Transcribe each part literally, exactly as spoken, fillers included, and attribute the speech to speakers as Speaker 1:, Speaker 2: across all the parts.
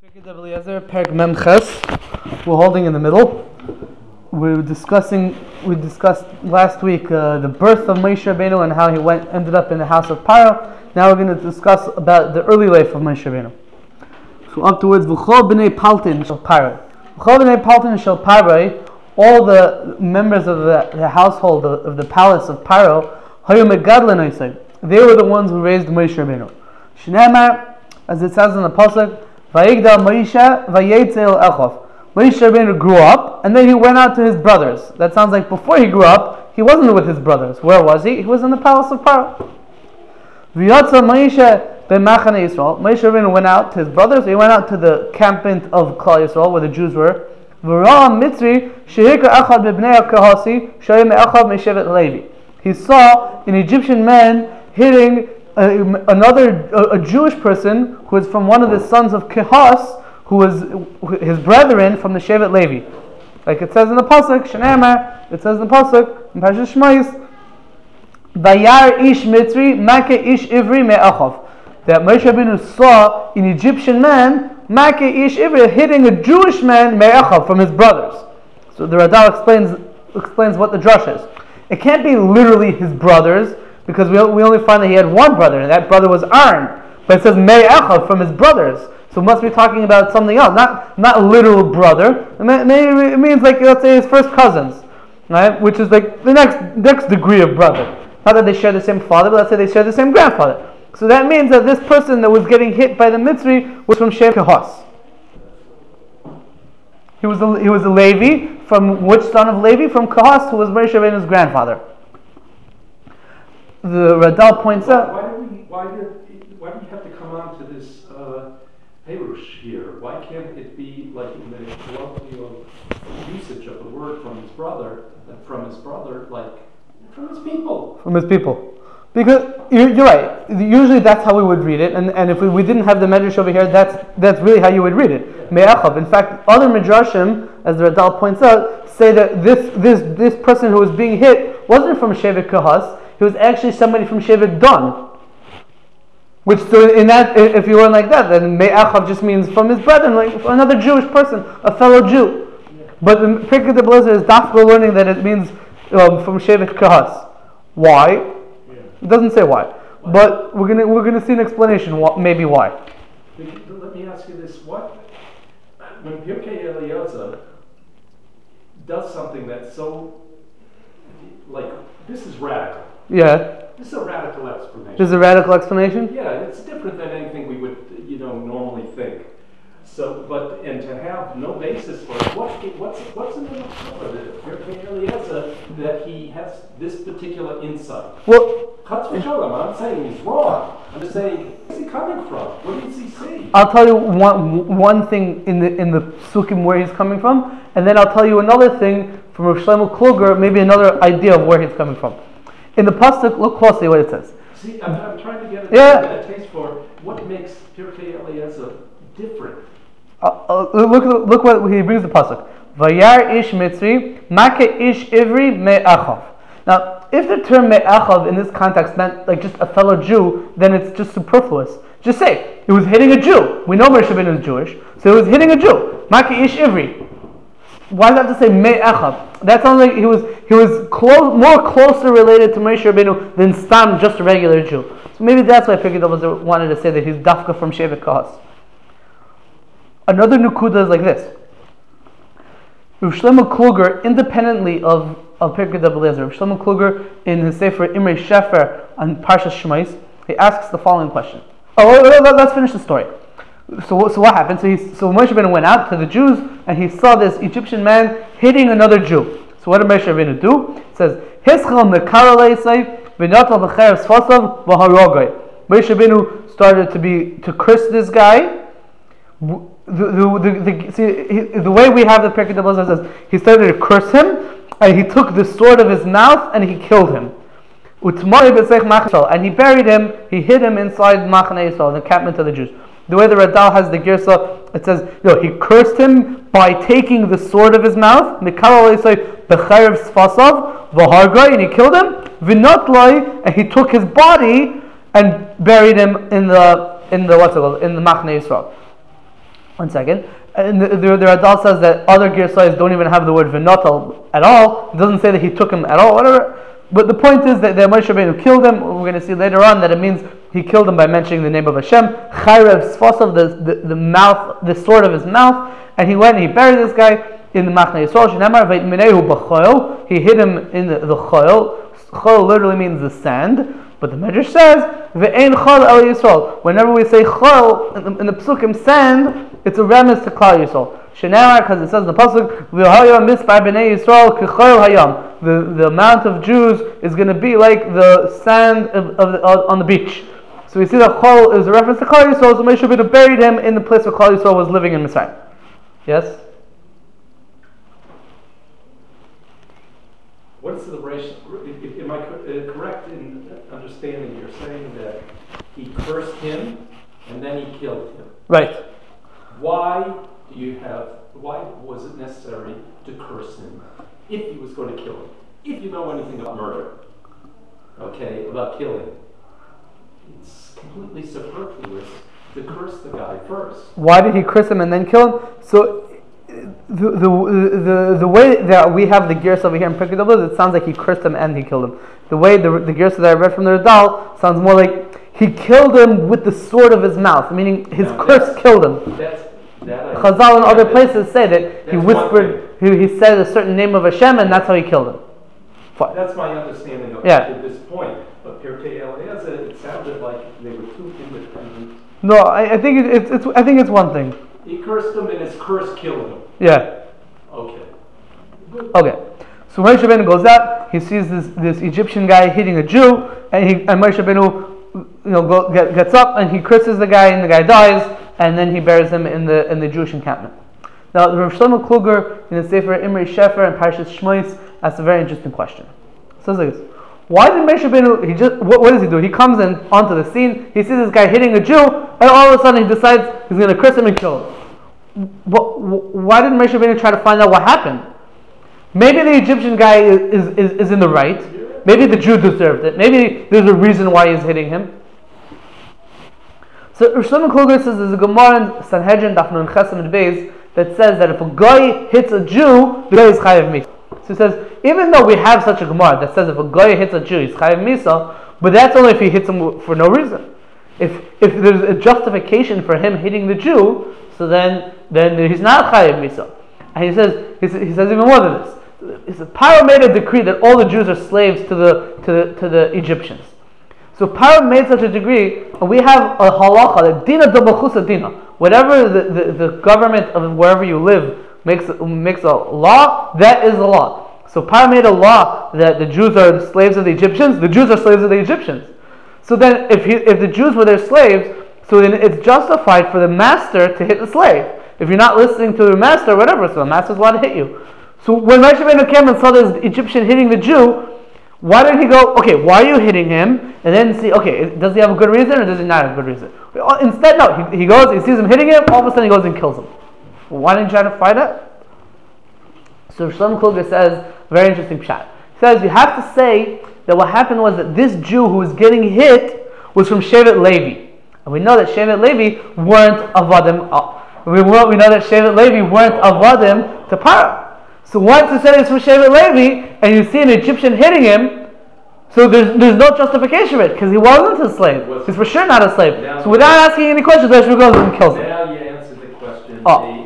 Speaker 1: Pirkei Eliezer, Perek Mem Ches. We're holding in the middle. We were discussing. We discussed last week uh, the birth of Moshe Rabbeinu and how he went ended up in the house of Paro. Now we're going to discuss about the early life of Moshe Rabbeinu. So afterwards, V'chol b'nei Paltin shel Paro. V'chol b'nei Paltin shel Paro. All the members of the, the household of, of the palace of Paro, hayu megadlen osei. They were the ones who raised Moshe Rabbeinu. Shneimar, as it says in the pasuk. Vayigdal Moshe vayetzel Echov. Moshe Rabbeinu grew up, and then he went out to his brothers. That sounds like before he grew up, he wasn't with his brothers. Where was he? He was in the palace of Paro. V'yatza Moshe b'machane Yisrael. Moshe Rabbeinu went out to his brothers. He went out to the campment of Klal Yisrael, where the Jews were. V'ra Mitzri shehikra echad b'bnei HaKehasi shoyim echad me'shevet Levi. He saw an Egyptian man hitting A, another a, a Jewish person who is from one of the sons of Kehas, who was his brethren from the Shevet Levi, like it says in the pasuk. Shneimar, it says in the pasuk in Parashat Shmos, Vayar ish Mitzri make ish Ivri me'achav. That Moshe Rabbeinu saw an Egyptian man make ish Ivri hitting a Jewish man me'achav from his brothers. So the Radal explains explains what the drush is. It can't be literally his brothers, because we we only find that he had one brother, and that brother was Aaron. But it says Me'echav, from his brothers. So it must be talking about something else, not not literal brother. Maybe it means, like, let's say his first cousins, right? Which is like the next next degree of brother. Not that they share the same father, but let's say they share the same grandfather. So that means that this person that was getting hit by the Mitzri was from Shevet Kehas. He was a, he was a Levi. From which son of Levi? From Kehas, who was Moshe Rabbeinu's grandfather. The Radal points
Speaker 2: why,
Speaker 1: out.
Speaker 2: Why do we? Why do? Why do you have to come on to this uh, Perush here? Why can't it be like in the colloquial usage of the word from his brother, from his brother, like from his people?
Speaker 1: From his people, because you're, you're right. Usually that's how we would read it, and and if we, we didn't have the medrash over here, that's that's really how you would read it. Me'achav. In fact, other midrashim, as the Radal points out, say that this this this person who was being hit wasn't from Shevet Kehas. He was actually somebody from Shevet Dan. Which, so in that, if you learn like that, then Me'achav just means from his brethren, like another Jewish person, a fellow Jew. But the Pirkei Eliezer is dafka learning that it means um, from Shevet Kehas. Why? Yeah. It doesn't say why, why? But we're gonna we're gonna see an explanation. What maybe why?
Speaker 2: Let me ask you this: What when Pirkei Eliezer does something that's so like this is radical.
Speaker 1: Yeah.
Speaker 2: This is a radical explanation.
Speaker 1: This is a radical explanation?
Speaker 2: Yeah, it's different than anything we would, you know, normally think. So, but, and to have no basis for it, what, what's, what's in the Pirkei Eliezer that he has this particular insight?
Speaker 1: Well,
Speaker 2: Chatz v'sholom, I'm not saying he's wrong. I'm just saying, where's he coming from? What does he see?
Speaker 1: I'll tell you one one thing in the in the Sukkim where he's coming from, and then I'll tell you another thing from Rav Shlomo Kluger, maybe another idea of where he's coming from. In the pasuk, look closely what it says.
Speaker 2: See, I'm, I'm trying to get a,
Speaker 1: yeah.
Speaker 2: a taste for what makes Pirkei Eliezer different.
Speaker 1: Uh, uh, look, look what he brings the pasuk. Vayar ish Mitzri, make ish Ivri me'achav. Now, if the term me'achav in this context meant like just a fellow Jew, then it's just superfluous. Just say it was hitting a Jew. We know Moshe Rabbeinu is Jewish, so it was hitting a Jew. Make ish Ivri. Why does it have to say me'achav? That sounds like he was he was close, more closer related to Moshe Rabbeinu than Stam, just a regular Jew. So maybe that's why Pirkei Eliezer wanted to say that he's dafka from Shevet Kehas. Another nukuda is like this. Rav Shlomo Kluger, independently of of Pirkei Eliezer, Rav Shlomo Kluger in his sefer Imrei Shefer on Parshas Shmos, he asks the following question. Oh, let's finish the story. So, so what happened? So, he, so Moshe Rabbeinu went out to the Jews, and he saw this Egyptian man hitting another Jew. So what did Moshe Rabbeinu do? It says, "Hischal mekara leisei v'natal v'cheres fasav v'harogay." Moshe Rabbeinu started to be to curse this guy. The, the, the, the, see, he, the way we have the Pirkei Eliezer says he started to curse him, and he took the sword of his mouth and he killed him. And he buried him. He hid him inside Machane Yisrael, the encampment of the Jews. The way the Radal has the Girsa, it says, you know, he cursed him by taking the sword of his mouth, and he killed him, and he took his body and buried him in the in the what's it called in the Machane Yisrael. One second. And the, the, the Radal says that other Girsais don't even have the word Venotal at all. It doesn't say that he took him at all, whatever. But the point is that, that Moshe Rabbeinu killed him. We're going to see later on that it means he killed him by mentioning the name of Hashem. Chayrev Sfosav, the, the, the mouth, the sword of his mouth. And he went and he buried this guy in the Machne Yisrael. Shenamar V'itminehu b'choil. He hid him in the, the choil. Choil literally means the sand. But the Medrash says, Ve'ein chol el Yisrael. Whenever we say chol, in the, in the psukim sand, it's a remnant to Klal Yisrael. Shenamar, because it says in the pasuk, V'hayom mispar b'nei Yisrael k'choil hayam. The the amount of Jews is going to be like the sand of, of the, uh, on the beach. So we see that chol is a reference to Klal Yisrael. So Moshe Rabbeinu buried him in the place where Klal Yisrael was living in Mitzrayim. Yes.
Speaker 2: What is the celebration? Am I correct in understanding you're saying that he cursed him and then he killed him?
Speaker 1: Right.
Speaker 2: Why do you have? Why was it necessary to curse him if he was going to kill him? If you know anything about murder, okay, about killing, it's completely superfluous to curse the guy first. Why did he curse him and then kill him? So. The, the the the way that we have the gears over here in Pirkei Avos, it sounds like he cursed him and he killed him. The way the the gears that I read from the Radal sounds more like he killed him with the sword of his mouth, meaning his now curse killed him. That's, that Chazal and other places say that he whispered, he, he said a certain name of Hashem, and that's how he killed him. Fine. That's my understanding of yeah. it at this point. But Pirkei Eliezer, it sounded like they were two independent. No, I, I think it, it's it's I think it's one thing. He cursed him and his curse killed him. Yeah. Okay. Okay. So Moshe Rabbeinu goes out. He sees this, this Egyptian guy hitting a Jew, and he and Moshe Rabbeinu, you know, go, get, gets up and he curses the guy, and the guy dies, and then he buries him in the in the Jewish encampment. Now, Rav Shlomo Kluger in the Sefer Imrei Shefer and Parshas Shmois asks a very interesting question. It says like this: why did Moshe Rabbeinu? He just what, what does he do? He comes in onto the scene. He sees this guy hitting a Jew, and all of a sudden he decides he's going to curse him and kill him. What, why didn't Moshe Rabbeinu try to find out what happened? Maybe the Egyptian guy is, is, is in the right. Maybe the Jew deserved it. Maybe there's a reason why he's hitting him. So Rosh Shlomo Kluger says there's a Gemara in Sanhedrin Daf Nun Ches Amud Beis that says that if a guy hits a Jew, the guy is chayav misa. So he says, even though we have such a Gemara that says if a guy hits a Jew, he's chayav misa, but that's only if he hits him for no reason. If if there's a justification for him hitting the Jew, so then then he's not chayav misa. And he says he says, he says even more than this. He says Paro made a decree that all the Jews are slaves to the to the to the Egyptians. So Paro made such a decree, and we have a halacha, the dina d'malchusa dina. Whatever the, the, the government of wherever you live makes makes a law, that is a law. So Paro made a law that the Jews are the slaves of the Egyptians. The Jews are slaves of the Egyptians. So then, if he, if the Jews were their slaves, so then it's justified for the master to hit the slave. If you're not listening to the master, whatever, so the master's allowed to hit you. So when Moshe Rabbeinu came and saw this Egyptian hitting the Jew, why did he go, okay, why are you hitting him? And then see, okay, does he have a good reason or does he not have a good reason? Instead, no, he, he goes, he sees him hitting him, all of a sudden he goes and kills him. Well, why didn't you try to fight it? So Shlomo Kluger says, very interesting pshat. He says, you have to say that what happened was that this Jew who was getting hit was from Shevet Levi. And we know that Shevet Levi weren't Avadim. Uh, we, we know that Shevet Levi weren't Avadim to Paro. So once you said it's from Shevet Levi, and you see an Egyptian hitting him, so there's there's no justification for it, because he wasn't a slave. He's for sure not a slave. Now so without asking any questions, Moshe goes and kills him. Now you answered the question.
Speaker 1: Oh.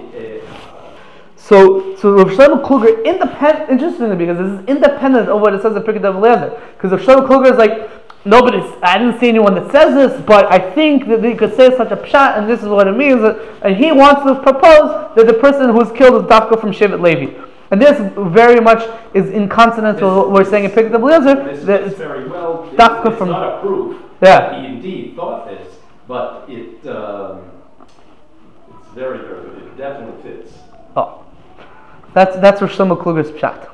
Speaker 1: So, so Rav Shlomo Kluger, independent, interestingly, because this is independent of what it says in Pirkei Eliezer. Because Rav Shlomo Kluger is like, nobody, I didn't see anyone that says this, but I think that you could say such a pshat, and this is what it means. And he wants to propose that the person who's killed is Dafka from Shevet Levi. And this very much is in consonance with what we're saying in Pirkei Eliezer.
Speaker 2: This is very well.
Speaker 1: Dafka
Speaker 2: it's
Speaker 1: from,
Speaker 2: not a proof
Speaker 1: yeah.
Speaker 2: that he indeed thought this, but it um, it's very, very good. It definitely fits.
Speaker 1: Oh. That's that's Rosh Shlomo Kluger's pshat.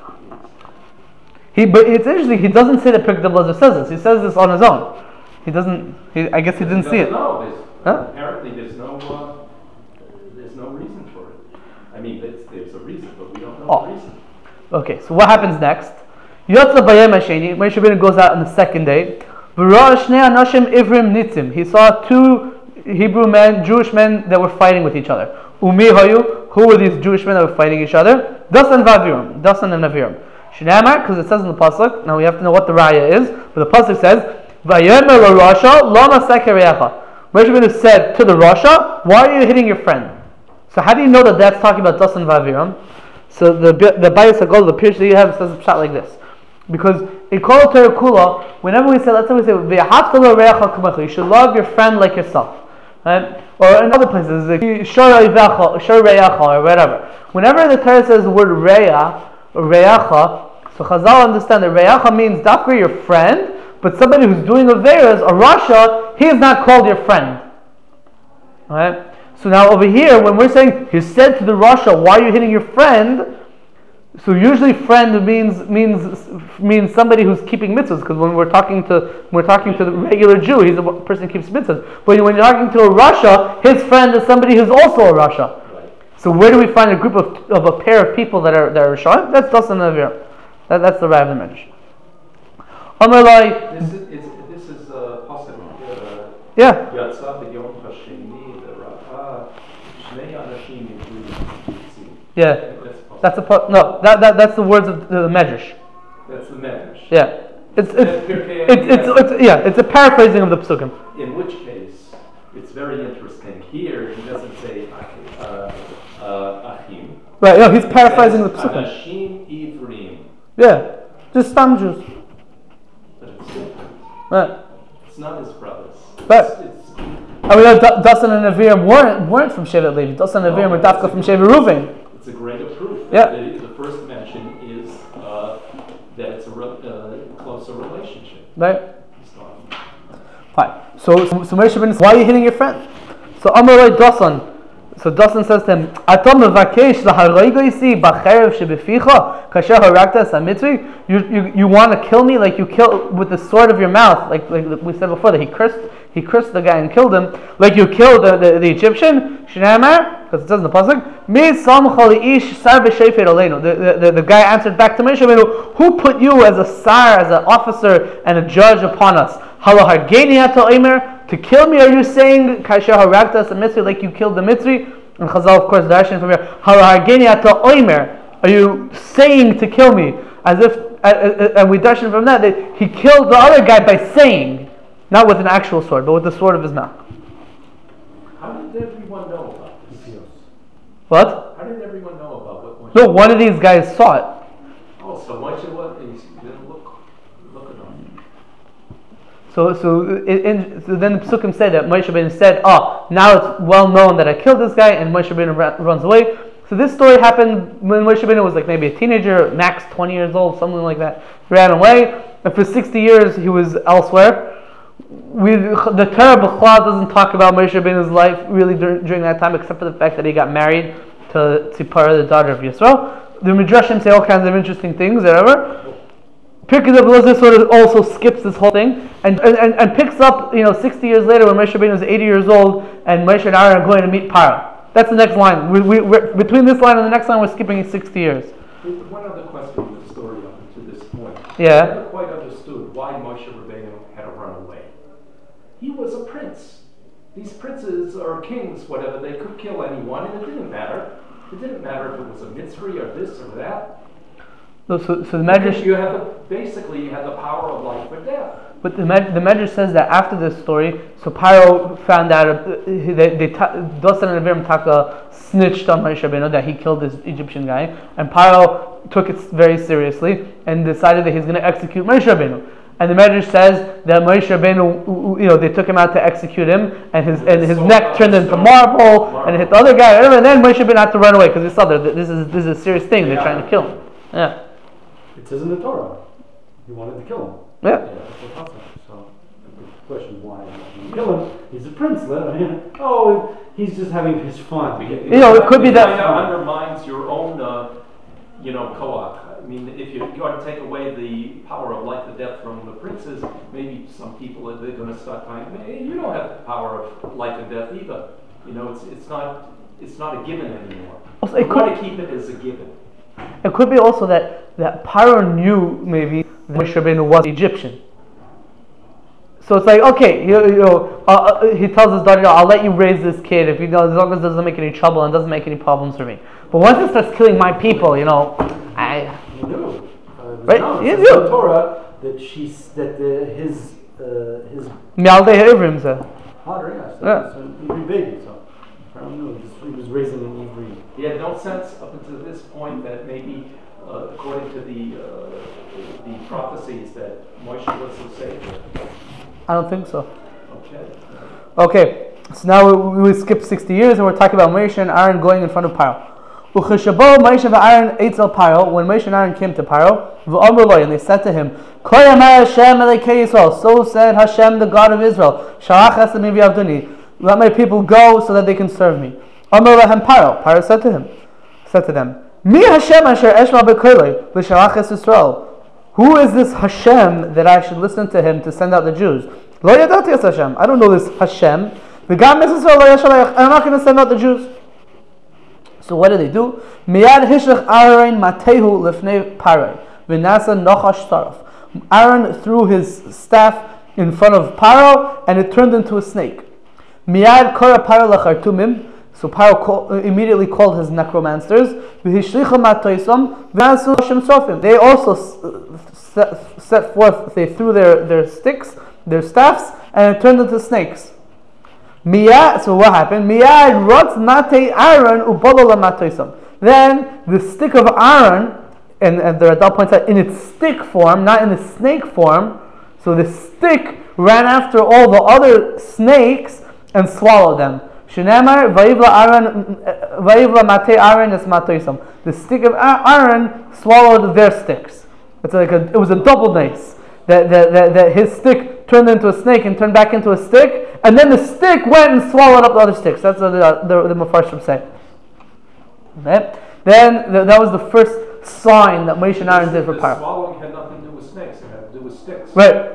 Speaker 1: He, but it's interesting. He doesn't say that Pirkei Eliezer says this. He says this on his own. He doesn't. He, I guess he didn't see it.
Speaker 2: No, there's,
Speaker 1: huh?
Speaker 2: apparently there's no uh, there's no reason for it. I mean, there's, there's a reason, but we don't know
Speaker 1: oh.
Speaker 2: the reason.
Speaker 1: Okay, so what happens next? Yotza b'yom hasheni. Moshe Rabbeinu goes out on the second day. V'ra shnei anashim ivrim nitzim. He saw two Hebrew men, Jewish men that were fighting with each other. Umi hayu, who were these Jewish men that were fighting each other? Dasan v'Aviram, Dasan and Aviram. Shnamar, because it says in the pasuk. Now we have to know what the raya is. But the pasuk says, "Vayomer l'Rasha lama sekereyacha." Moshe Rabbeinu said to the Rasha, "Why are you hitting your friend?" So how do you know that that's talking about Dasan v'Aviram? So the the Bayis Hagol, the Pirush that you have, says a shot like this. Because in Kol Torah Kula, whenever we say, let's say we say, "V'yahatcha l'reacha kamecha," you should love your friend like yourself, right? Or in other places, like "Shor reyacha" or whatever. Whenever the Torah says the word reya or reyacha, so Chazal understand that reyacha means dafka your friend, but somebody who's doing averas, a Rasha, he is not called your friend. Right? So now over here, when we're saying he said to the Rasha, "Why are you hitting your friend?" So usually, friend means means means somebody who's keeping mitzvahs. Because when we're talking to when we're talking to the regular Jew, he's a person who keeps mitzvahs. But when you're talking to a Rasha, his friend is somebody who's also a Rasha. So where do we find a group of of a pair of people that are that are Rasha? That's Dasan Avir. That, that's the Rav the Medrash. Amalai.
Speaker 2: This is it's, this is uh, possible. Uh,
Speaker 1: yeah. Yeah. That's a no. That, that that's the words of the, the Medrash.
Speaker 2: That's the Medrash.
Speaker 1: Yeah. It's it's, it's, it's, it's, it's yeah. It's a paraphrasing of the Psukim.
Speaker 2: In which case, it's very interesting. Here he doesn't say uh, uh, Achim.
Speaker 1: Right. Yeah. He's paraphrasing the Psukim.
Speaker 2: Anashim Ivrim.
Speaker 1: Yeah. Just some Jews.
Speaker 2: But it's different.
Speaker 1: Right.
Speaker 2: It's not his brothers.
Speaker 1: Right.
Speaker 2: It's, it's,
Speaker 1: I mean, Dasan and Aviram weren't weren't from Shevet Levi. Dasan and Aviram were Dafka from Shevet Reuven.
Speaker 2: It's a greater proof that
Speaker 1: yeah.
Speaker 2: the, the first mention is uh, that it's a re- uh, closer relationship.
Speaker 1: Right. Fine. So, so, so Moshe Rabbeinu says, "Why are you hitting your friend?" So Amalei Dasan. So Dasan says to him, "Atam mevakesh laharogoisi b'cherev shebeficha kasher haragta samitri." You you you want to kill me like you kill with the sword of your mouth, like like we said before that he cursed he cursed the guy and killed him, like you killed the, the, the Egyptian. Shnamar, because it says in the pasuk, "Mi samcha liish sar b'shefet aleinu." The the the guy answered back to Moshe Rabbeinu, "Who put you as a sar, as an officer and a judge upon us? Halahargeni ato omer." To kill me, are you saying kasher haragta samitri like you killed the Mitzri? And Chazal, of course, darshan from here. Halahargeni ato omer. Are you saying to kill me? As if, uh, uh, and we darshan from that that he killed the other guy by saying, not with an actual sword, but with the sword of his mouth.
Speaker 2: How did everyone know about this?
Speaker 1: What?
Speaker 2: How did everyone know about what Moshe?
Speaker 1: No, one of these guys saw it.
Speaker 2: Oh, so Moshe was, he didn't look, look at him.
Speaker 1: So, so, it, in, so then the Psukim said that Moshe Rabbeinu said, "Oh, now it's well known that I killed this guy," and Moshe Rabbeinu ra- runs away. So this story happened when Moshe Rabbeinu was like maybe a teenager, max twenty years old, something like that. He ran away, and for sixty years he was elsewhere. We, the Torah B'chlal doesn't talk about Moshe Rabbeinu's life really dur- during that time, except for the fact that he got married to Tzipora, the daughter of Yisro. The Midrashim say all kinds of interesting things, whatever. Pirkei Elazar sort of also skips this whole thing and, and, and picks up, you know, sixty years later when Moshe Rabbeinu is eighty years old and Moshe and Aaron are going to meet Paro. That's the next line. We, we, we're, between this line and the next line, we're skipping sixty years.
Speaker 2: One other question with the story up to this point.
Speaker 1: Yeah.
Speaker 2: I never quite understood why Moshe Rabbeinu had to run away. He was a prince. These princes or kings, whatever, they could kill anyone, and it didn't matter. It didn't matter if it was a Mitzri or this or that.
Speaker 1: So, so, so the Medrash,
Speaker 2: you have the, basically you have the power of life or death.
Speaker 1: But the Med, the Medrash says that after this story, so Paro found out uh, they, they Dasan and Aviram Taka snitched on Moshe Rabbeinu that he killed this Egyptian guy, and Paro took it very seriously and decided that he's going to execute Moshe Rabbeinu. And the Medrash says that Moshe Rabbeinu, you know, they took him out to execute him, and his and his neck turned into marble, and it hit the other guy, and then Moshe Rabbeinu had to run away because he saw that this is this is a serious thing. They're trying to kill him. Yeah.
Speaker 3: It says in the Torah, he wanted to kill him.
Speaker 1: Yeah.
Speaker 3: Yeah, that's so the question why he kill him? He's a prince. Let him. Oh, he's just having his fun.
Speaker 1: You know, it could be that
Speaker 2: it undermines your own, uh, you know, koach. I mean, if you you want to take away the power of life and death from the princes, maybe some people are they're going to start finding, hey, you don't have the power of life and death either. You know, it's it's not it's not a given anymore.
Speaker 1: Also,
Speaker 2: you want to keep it as a given.
Speaker 1: It could be also that, that Paro knew maybe that Moshe Rabbeinu was Egyptian. So it's like, okay, you, you know, uh, uh, he tells his daughter, I'll let you raise this kid if you know, as long as it doesn't make any trouble and doesn't make any problems for me. But once it starts killing my people, you know, I.
Speaker 3: You knew, uh,
Speaker 1: right?
Speaker 3: no,
Speaker 1: You
Speaker 3: it
Speaker 1: knew.
Speaker 3: says in the Torah that she's that the, his uh, his
Speaker 1: Mialdei Ha'ivrim said.
Speaker 3: father, yes,
Speaker 1: Yeah.
Speaker 3: so Ivri baby. So I don't know. He was, he was raising an Ivri.
Speaker 2: He had no sense up until this point that maybe, uh, according to the uh, the prophecies, that Moshe was the savior.
Speaker 1: I don't think so.
Speaker 2: Okay.
Speaker 1: Okay, so now we, we skip sixty years and we're talking about Moshe and Aaron going in front of Paro. Ucheshabo Moshe and Aaron Eitzel Paro, when Moshe and Aaron came to Paro, v'amru and they said to him, Ko yamar Hashem Elokei Yisrael, so said Hashem, the God of Israel, Shalach esem v'yavduni, let my people go so that they can serve me. Amru lahem Paro, Paro said to him, said to them, Mi Hashem asher eshma b'kolei, v'shalach es Yisrael. Who is this Hashem that I should listen to him to send out the Jews? Lo yadati es Hashem. I don't know this Hashem. V'gam es Yisrael lo yashalach. I'm not going to send out the Jews. So what did they do? Miyad hishlach Aaron matehu lifnei Paro v'nasa nochash saraf. Aaron threw his staff in front of Paro and it turned into a snake. Miyad kora Paro lachartumim. So Paro call, uh, immediately called his necromancers. They also set, set forth, they threw their, their sticks, their staffs, and it turned into snakes. Miyad, so what happened? Miyad rot mate Aaron ubolola matoisam. Then the stick of Aaron, and, and the Radal points out, in its stick form, not in the snake form, so the stick ran after all the other snakes and swallowed them. Shenamar vayivla Aaron vayivla mate Aaron es matoisam. The stick of Aaron swallowed their sticks. It's like a, it was a double nice. That, that, that, that his stick turned into a snake and turned back into a stick, and then the stick went and swallowed up the other sticks. That's what the the, the Mefarshim say. Okay? Then the, that was the first sign that Moshe and Aaron did for
Speaker 2: The
Speaker 1: Paro.
Speaker 2: swallowing had nothing to do with snakes. It had to do with sticks.
Speaker 1: Right.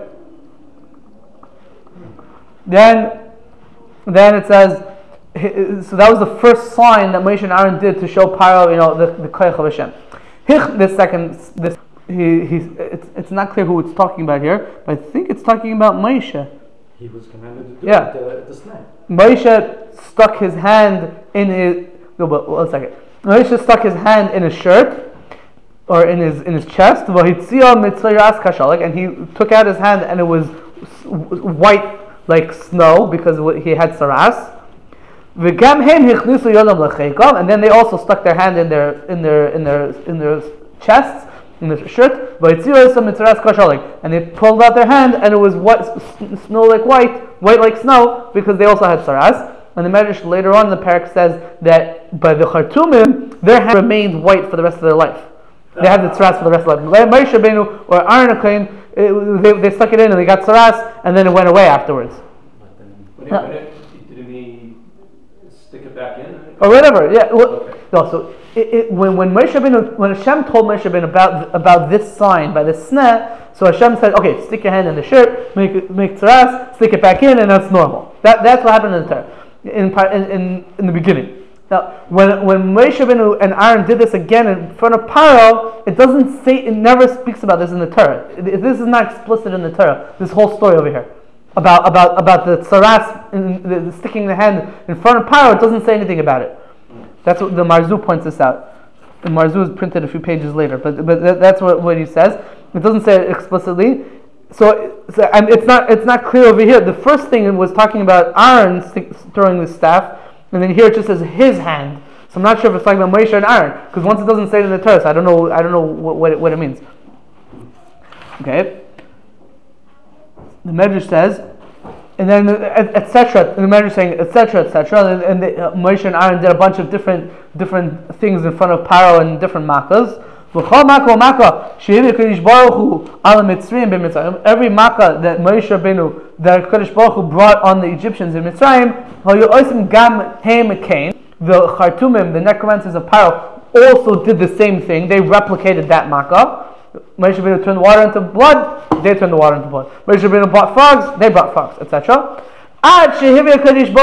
Speaker 1: Then, then it says. So that was the first sign that Moshe and Aaron did to show Paro, you know, the the koyach of Hashem. This second, this he he's it's, it's not clear who it's talking about here, but I think it's talking about Moshe.
Speaker 3: He was commanded to do
Speaker 1: Yeah.
Speaker 3: it at the snake.
Speaker 1: Moshe stuck his hand in his no, but one second. Moshe stuck his hand in his shirt or in his in his chest. And he took out his hand and it was white like snow because he had saras. And then they also stuck their hand in their in their in their in their chests, in their shirt. And they pulled out their hand, and it was white, snow like white, white like snow, because they also had saras. And the Medrash later on in the parak says that by the Chartumim, their hand remained white for the rest of their life. They had the saras for the rest of their life. Moshe Rabbeinu or Aaron HaKohen, they, they stuck it in and they got saras, and then it went away afterwards.
Speaker 2: When he, when it, didn't he stick it back in?
Speaker 1: Or whatever, yeah. Well,
Speaker 2: Okay.
Speaker 1: no, so it, it, when when Moshe Rabbeinu, when Hashem told Moshe Rabbeinu about about this sign by the sneh, so Hashem said, okay, stick your hand in the shirt, make it, make tzaras, stick it back in, and that's normal. That that's what happened in the Torah, in in in, in the beginning. Now, when when Moshe Rabbeinu and Aaron did this again in front of Paro, it doesn't say, it never speaks about this in the Torah. It, this is not explicit in the Torah. This whole story over here. About about about the tzaras, in, the, the sticking the hand in front of Paro, it doesn't say anything about it. That's what the Marzu points this out. The Marzu is printed a few pages later, but but that, that's what, what he says. It doesn't say it explicitly, so, so and it's not it's not clear over here. The first thing was talking about Aaron stick, throwing the staff, and then here it just says his hand. So I'm not sure if it's talking about Moshe and Aaron, because once it doesn't say it in the Torah, so I don't know I don't know what what it, what it means. Okay. The Medrash says, and then et cetera. The Medrash saying et cetera, et cetera. And, and the, uh, Moshe and Aaron did a bunch of different different things in front of Paro and different makkahs. Every makkah that Moshe Rabbeinu, that Kadosh Baruch Hu brought on the Egyptians in Mitzrayim, the Chartumim, the necromancers of Paro, also did the same thing. They replicated that makkah. Moshe Rabbeinu turned water into blood, they turned the water into blood. Moshe Rabbeinu brought frogs, they brought frogs, et cetera. Until Kadosh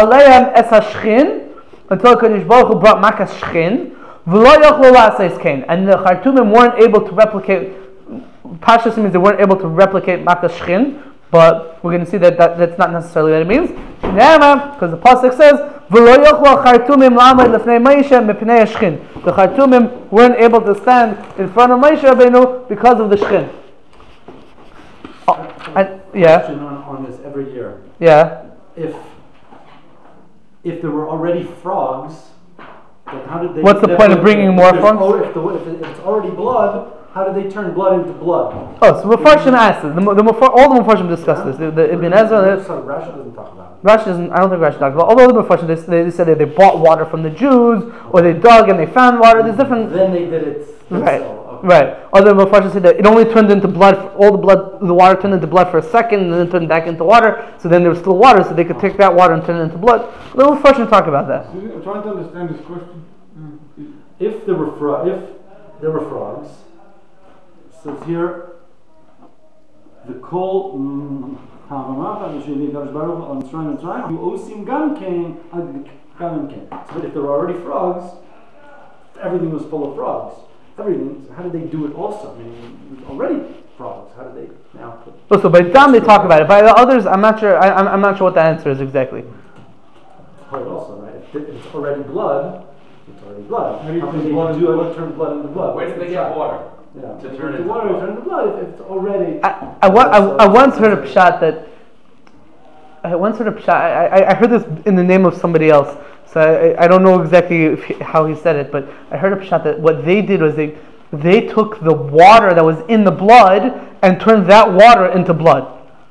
Speaker 1: Baruch Hu brought makas shchin, and the Chartumim weren't able to replicate. Pashas means they weren't able to replicate makas shchin. But we're going to see that, that that's not necessarily what it means. Because the pasuk says, "V'lo yochlu chartumim la'amad lefnei Moshe mipnei hashchin." The chartumim weren't able to stand in front of Moshe Rabbeinu because of the shchin. Oh, and, yeah.
Speaker 3: Question on, on this every year.
Speaker 1: Yeah.
Speaker 3: If if there were already frogs, then how did they?
Speaker 1: What's the point of bringing more
Speaker 3: if
Speaker 1: frogs?
Speaker 3: If, the, if it's already blood, how did they turn blood into blood?
Speaker 1: Oh, so Mepharshim asked this. The, the, the, all the Mepharshim discussed this. The, the Ibn Ezra.
Speaker 3: So Rashi doesn't talk about it.
Speaker 1: Rashi doesn't. I don't think Rashi talks about. Although the Mepharshim, they, they said that they bought water from the Jews, or they dug and they found water. There's different.
Speaker 3: Then they did it.
Speaker 1: Right.
Speaker 3: Okay.
Speaker 1: Right. Other Mepharshim said that it only turned into blood. All the blood, the water turned into blood for a second, and then turned back into water. So then there was still water, so they could take that water and turn it into blood. The Mepharshim talk about that.
Speaker 4: I'm trying to understand this question.
Speaker 3: If there were fro- if there were frogs, it says here the kol ha'amach v'sheli Kadosh Baruch Hu on Mitzrayim Mitzrayim you osim gam kein gam kein. So but if there were already frogs, everything was full of frogs. Everything. So how did they do it also? I mean, it was already frogs. How did they now put?
Speaker 1: Oh, so by Dam they talk about it. By the others, I'm not sure. I, I'm, I'm not sure what the answer is exactly.
Speaker 3: Blood also, right? If it's already blood, it's already blood.
Speaker 4: How do you
Speaker 3: How
Speaker 4: turn
Speaker 3: can they
Speaker 4: blood
Speaker 3: do
Speaker 4: into
Speaker 3: it?
Speaker 4: blood?
Speaker 3: Turn blood into blood.
Speaker 2: Where did they get water?
Speaker 3: Yeah.
Speaker 2: To
Speaker 3: If
Speaker 2: turn
Speaker 3: the
Speaker 2: into
Speaker 3: water
Speaker 2: blood?
Speaker 3: turn into blood if it's already.
Speaker 1: I, I, wa- I, I once heard a pshat that. I once heard a pshat. I, I, I heard this in the name of somebody else. So I, I don't know exactly if he, how he said it, but I heard a pshat that what they did was they they took the water that was in the blood and turned that water into blood.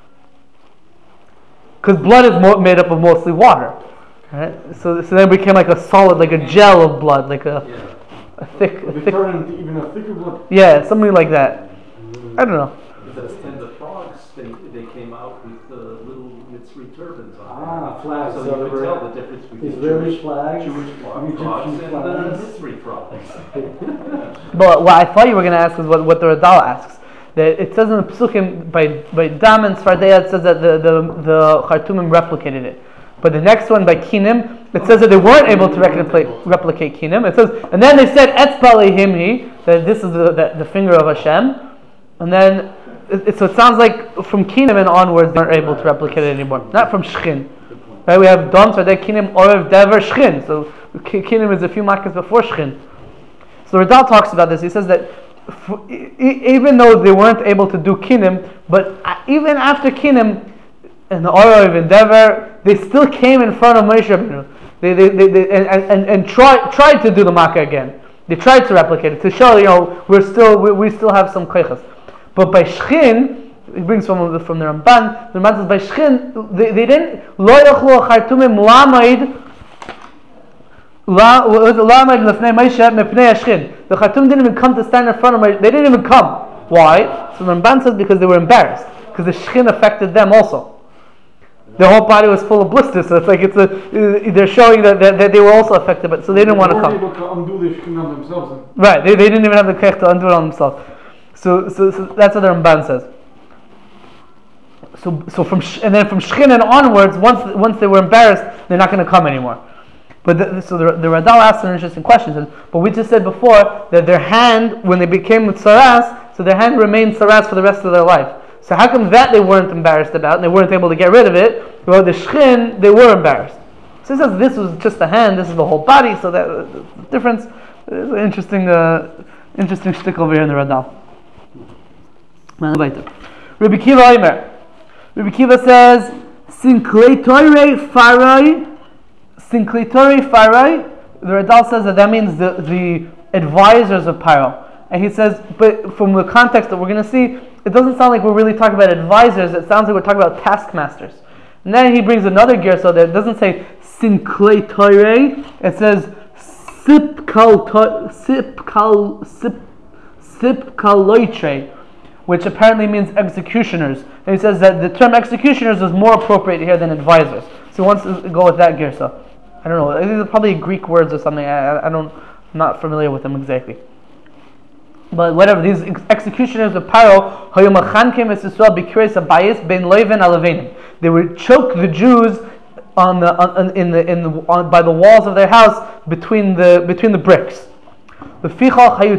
Speaker 1: Because blood is mo- made up of mostly water, right? So so then it became like a solid, like a gel of blood, like a,
Speaker 2: Yeah.
Speaker 1: a thick, a
Speaker 4: They
Speaker 1: thick.
Speaker 4: turn into even a thicker blood.
Speaker 1: Yeah, something like that. I don't know.
Speaker 2: And the frogs, they, they came out with the little Mitzri turbans on.
Speaker 3: Ah, flags.
Speaker 2: So
Speaker 3: So
Speaker 2: you
Speaker 3: there
Speaker 2: could
Speaker 3: were
Speaker 2: tell the difference between
Speaker 3: Israeli
Speaker 2: Jewish,
Speaker 3: flags,
Speaker 2: Jewish frogs
Speaker 3: Egyptian
Speaker 2: and the
Speaker 3: flags.
Speaker 2: Mitzri frogs.
Speaker 1: But what I thought you were going to ask is what, what the Radal asks. That it says in the Pesukim by by Dam and Sfardeya, it says that the the the Khartoumim replicated it. But the next one by Kinim, it says that they weren't able to replicate replicate Kinim. It says, and then they said Etzpale Himni, that this is the, the the finger of Hashem, and then it, it, so it sounds like from Kinim and onwards they weren't able to replicate it anymore. Not from Shchin. Right? We have Dam Sfardeya Kinim Orev Dever Shchin. So Kinim is a few makas before Shchin. So the Radal talks about this. He says that f- e- even though they weren't able to do Kinim, but even after Kinim and the Orav and Dever, they still came in front of Moshe Rabbeinu. They, they, they, they and, and, and tried tried to do the Makkah again. They tried to replicate it to show, you know, we're still we, we still have some koichas. But by Shchin, he brings from the from the Ramban. The Ramban says by Shchin they, they didn't lo yochlu chartumim lamaid. The Khartoum didn't even come to stand in front of Moshe. They didn't even come. Why? So the Ramban says because they were embarrassed. Because the Shchin affected them also. Their whole body was full of blisters. So it's like it's a. They're showing that, that, that they were also affected, but so they didn't want to
Speaker 4: They
Speaker 1: come.
Speaker 4: weren't able to undo the shkin on themselves. And
Speaker 1: Right? They, they didn't even have the kech to undo it on themselves. So so, so that's what the Ramban says. So so from Sh- and then from Shchin and onwards, once once they were embarrassed, they're not going to come anymore. But the, so the, the Radal asked an interesting question. Says, but we just said before that their hand, when they became tsaras, so their hand remained tsaras for the rest of their life. So how come that they weren't embarrassed about and they weren't able to get rid of it? Well, the shchin, they were embarrassed. So he says this was just the hand, this is the whole body. So that uh, the difference is an interesting, uh, interesting shtick over here in the Radal. Rabbi Kiva Omer. Rabbi Kiva says, Sinkleitore farai. Sinklitori Farai, the Radal says that that means the, the advisors of Paro. And he says, but from the context that we're going to see, it doesn't sound like we're really talking about advisors, it sounds like we're talking about taskmasters. And then he brings another gear, so that it doesn't say Sinklitori, it says Sipkal Sipkal Sip Sipkaloitre, which apparently means executioners. And he says that the term executioners is more appropriate here than advisors. So he wants to go with that gear, so I don't know. These are probably Greek words or something. I, I don't, I'm not familiar with them exactly. But whatever, these ex- executioners of Paro, they would choke the Jews on the on, in the in the on, by the walls of their house between the between the bricks. So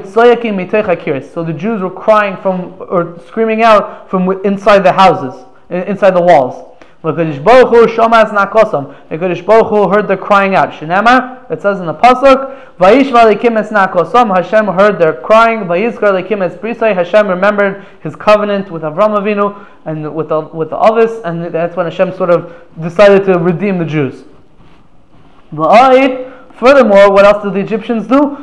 Speaker 1: the Jews were crying from or screaming out from inside the houses. inside the walls. HaKadosh Baruch Hu shomas nakosam. HaKadosh Baruch Hu heard their crying out. Shenamar, it says in the pasuk, Vayishma lekim es nakosam. Hashem heard their crying. Vayizkar lekim es brisai. Hashem remembered His covenant with Avram Avinu and with the with the Avis, and that's when Hashem sort of decided to redeem the Jews. Furthermore, what else did the Egyptians do?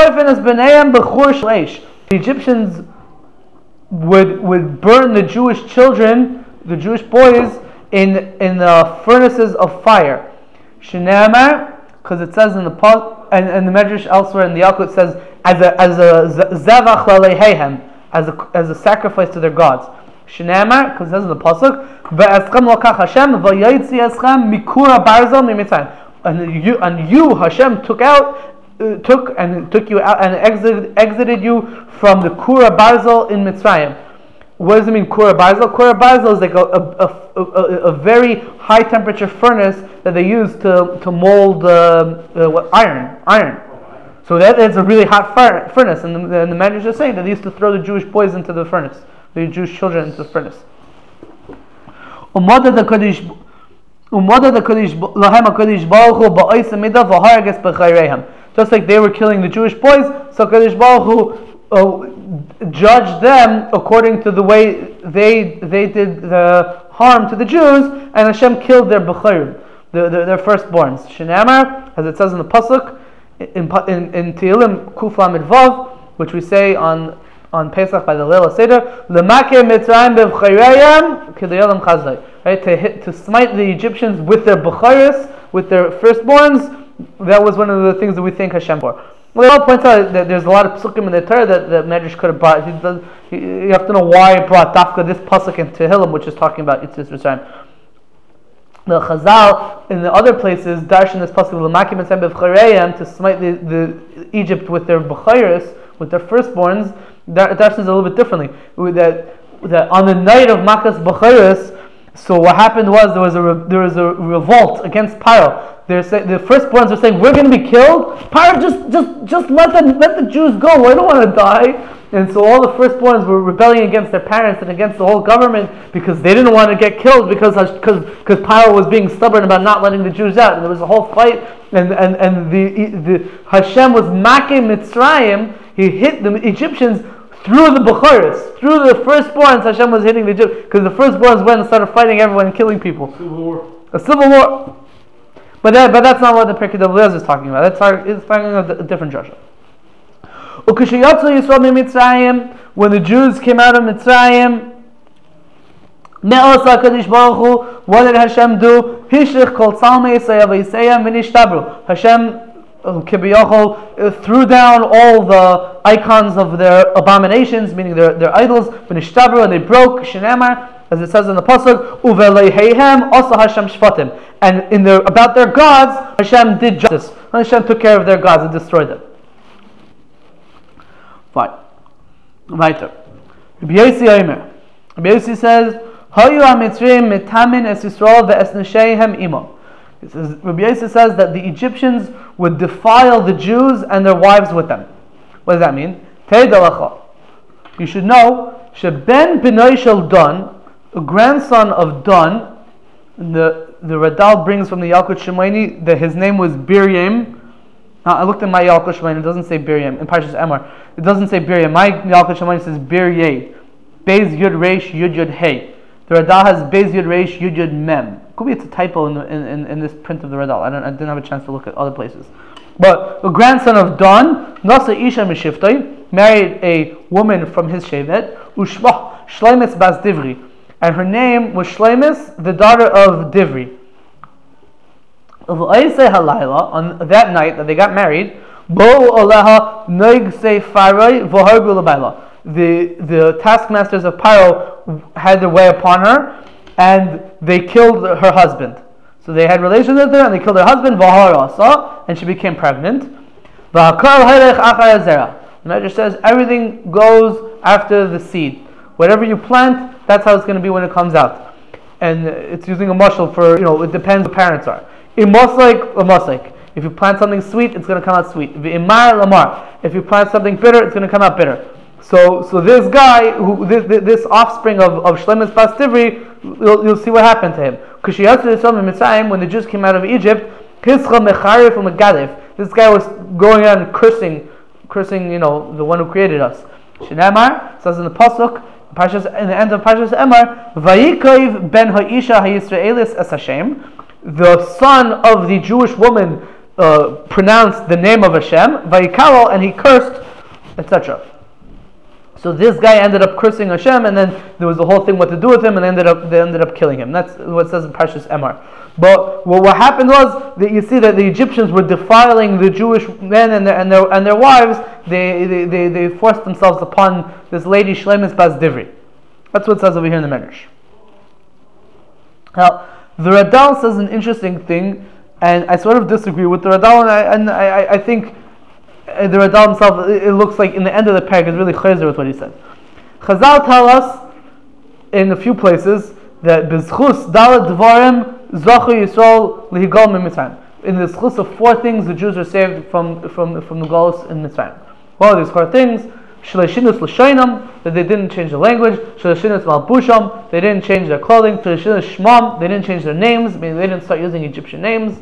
Speaker 1: The Egyptians would would burn the Jewish children, the Jewish boys, in in the furnaces of fire. Shinamar, because it says in the and, and the Medrash elsewhere in the Yalkut says as a as a zavach laleheihem, as a as a sacrifice to their gods. Shinamar, because it says in the pasuk, ve'eschem lokach Hashem v'yayitzi eschem mikura barzal mimitzrayim. And you, and you, Hashem, took out, uh, took and took you out and exited, exited you from the Kura Barzel in Mitzrayim. What does it mean, Kura Barzel? Kura Barzel is like a, a, a, a, a very high temperature furnace that they use to to mold uh, uh, what, iron, iron. So that is a really hot fire, furnace, and the, and the Medrash is saying that they used to throw the Jewish boys into the furnace, the Jewish children into the furnace. Just like they were killing the Jewish boys, so Kadosh Baruch Hu uh, judged them according to the way they they did the harm to the Jews, and Hashem killed their b'chayrim, their, their, their firstborns. Shenamar, as it says in the pasuk in in, in Tehillim Kuf Lamed Vav, which we say on on Pesach by the Leil Seder, L'makeh Mitzrayim b'chayreim k'dayalam chazai. Right, to hit, to smite the Egyptians with their b'chayris, with their firstborns. That was one of the things that we thank Hashem for. Well, I'll point out that there's a lot of psukim in the Torah that, that Medrash could have brought. He does, he, you have to know why it brought Dafka this pasuk in Tehillim, which is talking about Yitzis Mitzrayim. The Chazal in the other places darshan this pasuk l'makim etzem b'vchareyim to smite the, the Egypt with their b'chayris, with their firstborns. Darshan is a little bit differently. That that on the night of Makas b'chayris, so what happened was there was a re, there was a revolt against Paro. They're say, the firstborns are saying, we're going to be killed. Paro, just just just let the let the Jews go. I don't want to die. And so all the firstborns were rebelling against their parents and against the whole government because they didn't want to get killed because because because Paro was being stubborn about not letting the Jews out. And there was a whole fight. And and, and the the Hashem was making Mitzrayim. He hit the Egyptians through the Bukharis, through the firstborns. Hashem was hitting the Egyptians because the firstborns went and started fighting everyone and killing people.
Speaker 4: Civil war.
Speaker 1: A civil war. But that, but that's not what the Pirkei Avos is talking about. That's talking, it's talking about a different drasha. When the Jews came out of Mitzrayim, what did Hashem do? Hashem threw down all the icons of their abominations, meaning their, their idols, and they broke. As it says in the pasuk, uveleihem also Hashem shvatim, and in their about their gods, Hashem did justice. Hashem took care of their gods and destroyed them. Fine. Weiter. Rabbi Yossi Omer. Rabbi Yossi says, "Hayu hamitzrim mitamin es Yisrael ve'es nesheihem imo." It says Rabbi Yossi says that the Egyptians would defile the Jews and their wives with them. What does that mean? Teidalacha. You should know, sheben b'noi shel Dan, a grandson of Dan, the the Radal brings from the Yalkut Shemaini that his name was Biryam. Uh, I looked at my Yalkut Shemaini, it doesn't say Biryam. In Parshas Emor, it doesn't say Biryam. My Yalkut Shemaini says Biryay. Beis Yud Reish Yud Yud Hey. The Radal has Beis Yud Reish Yud Yud Mem. Could be it's a typo in, the, in, in in this print of the Radal. I don't. I didn't have a chance to look at other places. But the grandson of Dan, Nasa Isha Mishiftai, married a woman from his shevet, Ushmah Shleimis Bas Divri. And her name was Shleimis, the daughter of Divri. On that night that they got married, the the taskmasters of Paro had their way upon her, and they killed her husband. So they had relations with her, and they killed her husband, and she became pregnant. The Medrash says everything goes after the seed. Whatever you plant, that's how it's going to be when it comes out. And it's using a mashal for, you know, it depends what parents are. Imoslik, lamoslik. If you plant something sweet, it's going to come out sweet. Imar, lamar. If you plant something bitter, it's going to come out bitter. So so this guy, who this, this offspring of, of Shleimis Bas Divri, you'll, you'll see what happened to him. Because she had to in Mitzrayim, when the Jews came out of Egypt, this guy was going on cursing, cursing, you know, the one who created us. Shinamar says in the pasuk, in the end of Parshas Emor, Vayikov ben ha'isha ha'Yisraelis es Hashem. The son of the Jewish woman uh, pronounced the name of Hashem, Vayikaro, and he cursed, et cetera. So this guy ended up cursing Hashem, and then there was the whole thing what to do with him, and they ended up they ended up killing him. That's what it says in Parshas Emor. But well, what happened was that you see that the Egyptians were defiling the Jewish men and their and their, and their wives. They, they they they forced themselves upon this lady Shlemis Bas Divri. That's what it says over here in the Medrash. Now the Radal says an interesting thing, and I sort of disagree with the Radal, and I and I, I think the Radal himself, it looks like in the end of the parak is really chazer with what he said. Chazal tell us in a few places that B'zchus Dalet Dvarim Zachu Yisrael Lihigal Mitzrayim. In the schus of four things, the Jews are saved from from from the Galus in Mitzrayim. Well, these four things: Shleishinus L'Shainam, that they didn't change the language; Shleishinus Malbusham, they didn't change their clothing; Shleishinus Shmam, they didn't change their names, meaning they didn't start using Egyptian names;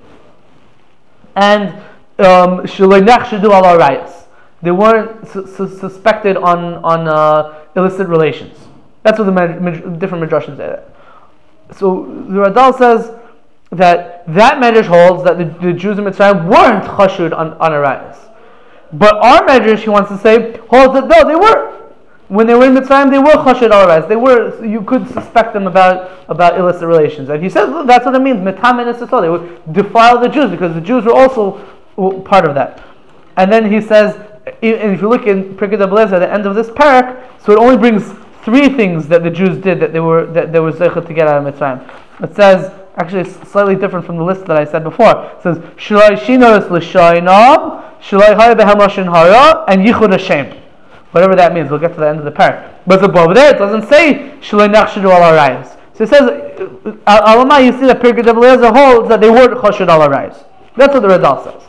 Speaker 1: and Shleinach Shadu Al Arayas, they weren't su- su- suspected on on uh, illicit relations. That's what the med- med- different midrashim say. That. So the Radal says that that medrash holds that the, the Jews in Mitzrayim weren't chashud on, on arayas. But our medrash, he wants to say, holds that no, they were. When they were in Mitzrayim, they were chashud al arayas. They were. You could suspect them about, about illicit relations. And he says that's what it means. Metam and Israel. They would defile the Jews because the Jews were also part of that. And then he says, and if you look in Pirkei D'Belezer at the end of this parak, so it only brings three things that the Jews did that they were that they were zeicha to get out of Mitzrayim. It says, actually it's slightly different from the list that I said before. It says Shlai Shinos L'Shainam, Shlai Haya Behem Lashon Hara, and Yichud Hashem. Whatever that means, we'll get to the end of the parak. But above there, it doesn't say Shlai Nachshadu Al Arayas. So it says, Alama, you see that Pirkei D'Belezer holds that they were chashud al arayas. That's what the Radal says.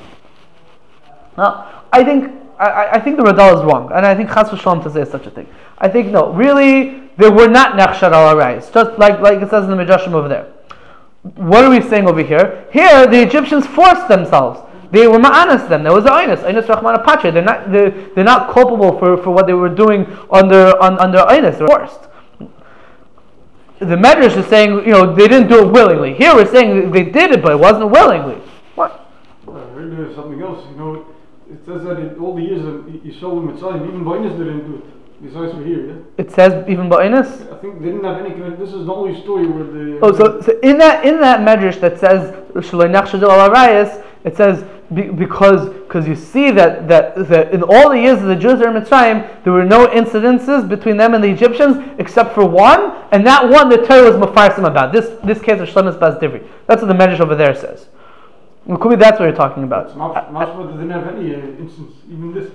Speaker 1: Now, I think I, I think the Radal is wrong, and I think Chas v'Shalom to say such a thing. I think no, really, they were not nechshad al arayis, just like like it says in the Midrashim over there. What are we saying over here? Here, the Egyptians forced themselves. They were ma'anas them. There was aynus, aynus rachman apatre. They're not they're, they're not culpable for, for what they were doing under on, under aynus. They were forced. The Medrash is saying, you know, they didn't do it willingly. Here we're saying they did it, but it wasn't willingly. What?
Speaker 4: I heard there's something else. You know, it says that in all the years of Yisrael and Mitzrayim, even Ba'inus didn't do it. Besides for here, yeah.
Speaker 1: It says even Ba'inus?
Speaker 4: I think they didn't have any. This is the only story where they.
Speaker 1: Oh, so, so in that in that Medrash that says Shloi Nachshadu Al Arayas, it says be, because because you see that, that that in all the years of the Jews are in Mitzrayim, there were no incidences between them and the Egyptians except for one, and that one the Torah was mefarsim about. This this case of Shlemis Bas Divri. That's what the Medrash over there says. Well, could be that's what you're talking about.
Speaker 4: It's not, not what they didn't have any uh, instance, even this.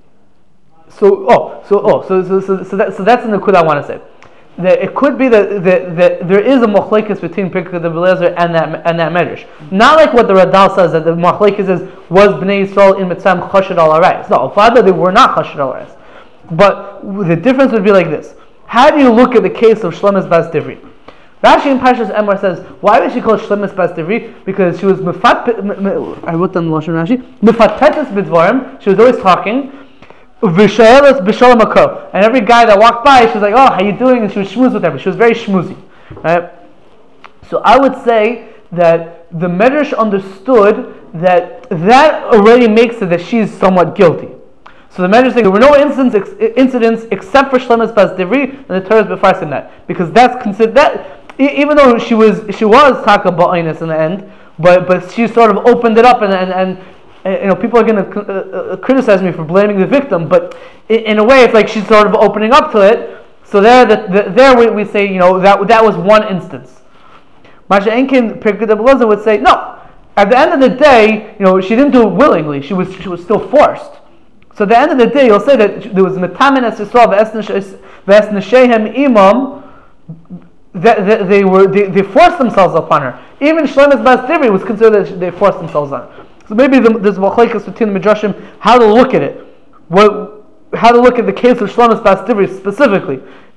Speaker 1: So oh so oh so so so, so, that, so that's the Nakud I want to say. That it could be that, that, that there is a machlekes between Pirkei D'Belezer and that and that medrash. Not like what the Radal says that the machlekes is was Bnei Yisrael in Mitzrayim chashud al arayis. No, father they were not chashud al arayis. But the difference would be like this: how do you look at the case of Shlemis Bas Divri? Rashi in Parshas Emor says, why was she called Shlemis Bas Divri? Because she was mefat. I wrote down the Lashon Rashi. Mefatetes b'dvarim. She was always talking. V'shayeles b'shalom hako. And every guy that walked by, she was like, "Oh, how you doing?" And she was schmooze with everyone. She was very schmoozy. Right? So I would say that the Medrash understood that that already makes it that she's somewhat guilty. So the Medrash saying there were no incidents, incidents except for Shlemis Bas Divri, and the Torah is befarsim that because that's considered that. Even though she was she was taka ba'inus in the end, but but she sort of opened it up, and and, and, and you know people are going to uh, uh, criticize me for blaming the victim, but in, in a way it's like she's sort of opening up to it. So there, the, the, there we, we say you know that that was one instance. Masha Enkin Pirkei D'Belezer would say no. At the end of the day, you know she didn't do it willingly. She was she was still forced. So at the end of the day, you'll say that there was metamin as Yisrael v'esneshehem imam. That, that they were they, they forced themselves upon her. Even Shlemis Bas Divri was considered that they forced themselves on her. So maybe the, there's machlekes between the midrashim how to look at it. What how to look at the case of Shlemis Bas Divri specifically.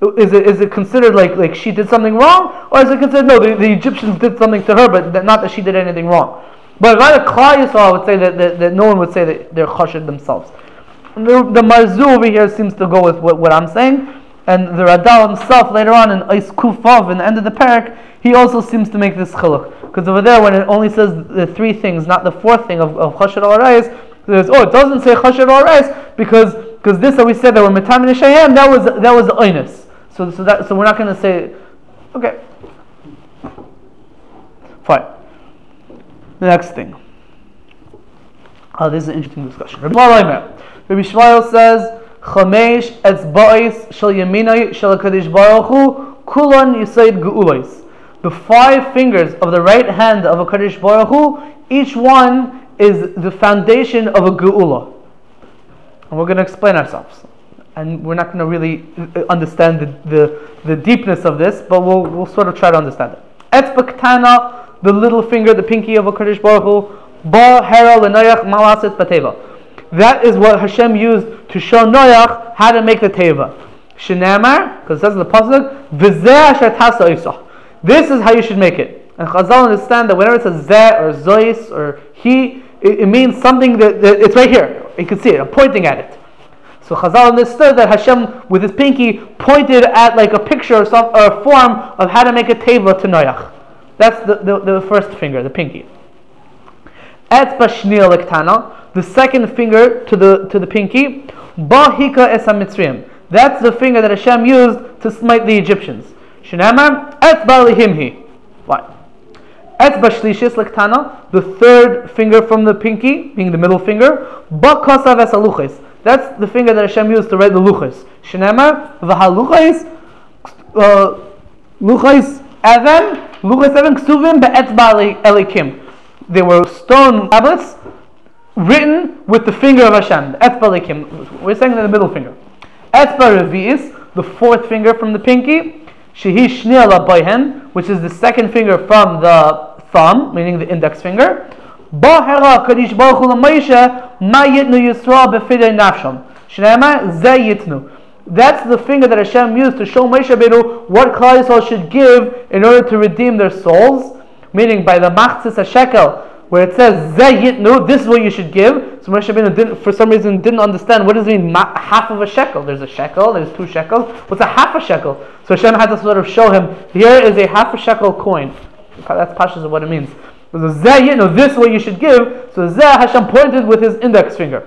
Speaker 1: is it is it considered like like she did something wrong, or is it considered no, the, the Egyptians did something to her, but that, not that she did anything wrong? But rather, Klal Yisrael would say that, that, that no one would say that they're chashed themselves. The, the Marzu over here seems to go with what, what I'm saying, and the Radal himself later on in Eis Kufav, in the end of the parak, he also seems to make this chiluk, because over there when it only says the three things, not the fourth thing of, of chashed al arayis, there's oh it doesn't say chashed al arayis because because this that we said that we're metamin shayim, that was that was the oinus. So so that so we're not going to say okay. Fine. The next thing. Oh, this is an interesting discussion. Rabbi Shmuel says, Chamesh etzba'is shel yaminai shel HaKadosh Baruch Hu kulan yisaid ge'ulos. The five fingers of the right hand of HaKadosh Baruch Hu, each one is the foundation of a ge'ulah. And we're going to explain ourselves. And we're not going to really understand the, the, the deepness of this, but we'll, we'll sort of try to understand it. Etzba ktana, the little finger, the pinky of HaKadosh Baruch Hu, ba hera l'noyach malaset bateva. That is what Hashem used to show Noach how to make the teva. Shenamar, because it says in the pasuk, v'zeh asher tasa isah. This is how you should make it. And Chazal understand that whenever it says zeh or zois or he, it, it means something that, that it's right here. You can see it. I'm pointing at it. So Chazal understood that Hashem, with his pinky, pointed at like a picture or some or a form of how to make a teva to Noach. That's the, the, the first finger, the pinky. Etzba shniyah lektana, the second finger to the to the pinky. Bahika es hamitzrayim. That's the finger that Hashem used to smite the Egyptians. Shenamar etzba lihimhi. Fine. Etzba shlishis lektana, the third finger from the pinky, being the middle finger. Bakasav es haluchis. That's the finger that Hashem used to write the luchis. Shenamar v'haluchis uh, luchis evan luchis evan ksuvim be'etzba elikim. They were stone tablets written with the finger of Hashem. Etzba elikim. We're saying the middle finger. Etzba revi'is, the fourth finger from the pinky. Shehi shniyah labayhen, which is the second finger from the thumb, meaning the index finger. Ba'hera Kadosh Baruch Hu l'Moshe ma yitnu Yisrael b'fidei nafsham. Shneimar zeh yitnu. That's the finger that Hashem used to show Moshe Rabbeinu what Klal Yisrael should give in order to redeem their souls. Meaning by the machzis hashekel, where it says zeh yitnu, this is what you should give. So Moshe Rabbeinu didn't, for some reason, didn't understand what does it mean ma- half of a shekel. There's a shekel, there's two shekels. What's a half a shekel? So Hashem had to sort of show him, here is a half a shekel coin. That's pashas of what it means. So zeh yitnu, this is what you should give. So zeh Hashem pointed with his index finger.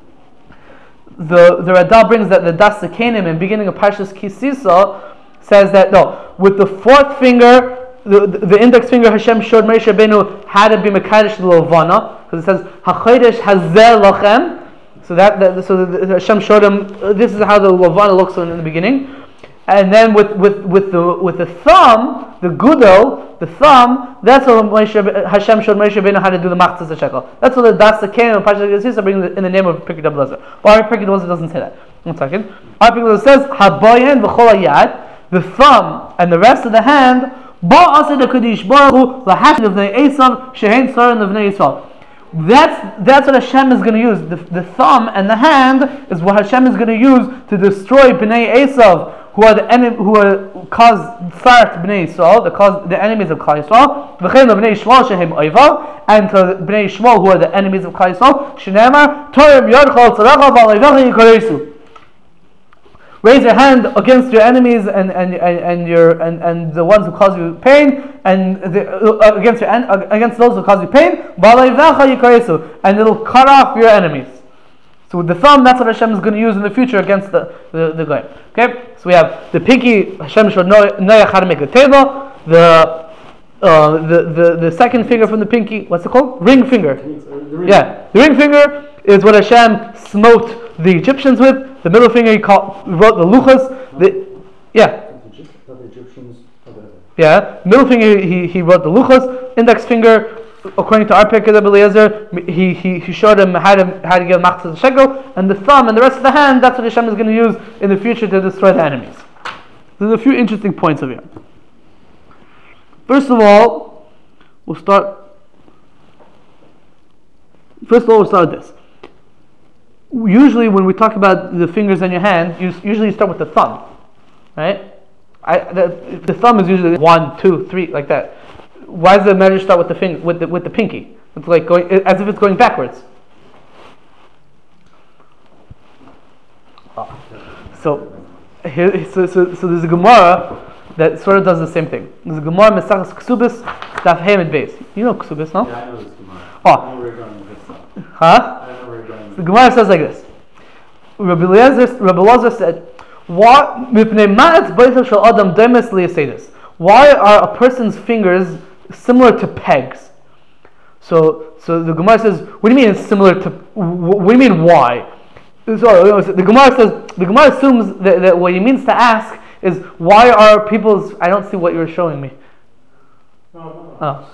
Speaker 1: The the Radal brings that the Das Sekenim in beginning of Parshas Kisisa says that no, with the fourth finger. The, the, the index finger Hashem showed Moshe Rabbeinu how to be mekadosh the Levana, because it says Hachodesh Hazeh Lachem. So that, that so the, the Hashem showed him uh, this is how the Levana looks in, in the beginning, and then with, with, with the with the thumb, the Gudel, the thumb, that's what Moshe, Hashem showed Moshe Rabbeinu how to do the Machzas HaShekel. That's what the Das Sekenim and Parshas Kisisa bring in the name of Pirkei Elazar. But our Pirkei Elazar doesn't say that. One second. Our Pirkei Elazar says Haboyen v'chol hayad, the thumb and the rest of the hand. That's that's what Hashem is going to use. The, the thumb and the hand is what Hashem is going to use to destroy Bnei Esav, who are the enemy, who are cause Tzart Bnei Yisrael, the cause the enemies of Klal Yisrael, and to Bnei Shmuel, who are the enemies of Klal Yisrael. Shneimar Torem Yodchal Tzaracha B'Aleivecha Yikaresu. Raise your hand against your enemies and and, and, and your and, and the ones who cause you pain, and the, uh, against your uh, against those who cause you pain, and it'll cut off your enemies. So with the thumb, that's what Hashem is going to use in the future against the the, the guy. Okay, so we have the pinky. Hashem showed Noach how to make a teva. The uh, the, the the second finger from the pinky. What's it called? Ring finger. Yeah, the ring finger is what Hashem smote the Egyptians with. The middle finger he called, wrote the luchas. The, yeah.
Speaker 3: The Egyptians.
Speaker 1: Yeah. Middle finger he, he wrote the luchas. Index finger, according to our Pirkei Elazar, he, he he showed him how to how to give machzas shekel. And the thumb and the rest of the hand, that's what Hashem is going to use in the future to destroy the enemies. There's a few interesting points over here. First of all, we'll start. First of all, we'll start with this. Usually when we talk about the fingers on your hand, you usually start with the thumb. right? I, the, the thumb is usually one, two, three, like that. Why does the measure start with the finger, with the with the pinky? It's like going as if it's going backwards. Oh. So, here, so, so, so there's a Gemara that sort of does the same thing. There's a Gemara Mesachas Ksubis Daf Hamid Beis. You know Ksubis, no?
Speaker 3: Yeah, I know this Gemara.
Speaker 1: Oh.
Speaker 3: I know where you're going with this stuff.
Speaker 1: Huh?
Speaker 3: I know where you're going with
Speaker 1: The Gemara says like this. Rabbi Eliezer, Rabbi Eliezer said, "Why Why are a person's fingers similar to pegs?" So, so the Gemara says, "What do you mean it's similar to? What do you mean why?" So the Gemara says the Gemara assumes that, that what he means to ask is why are people's. I don't see what you're showing me.
Speaker 3: No, no, no.
Speaker 1: Oh.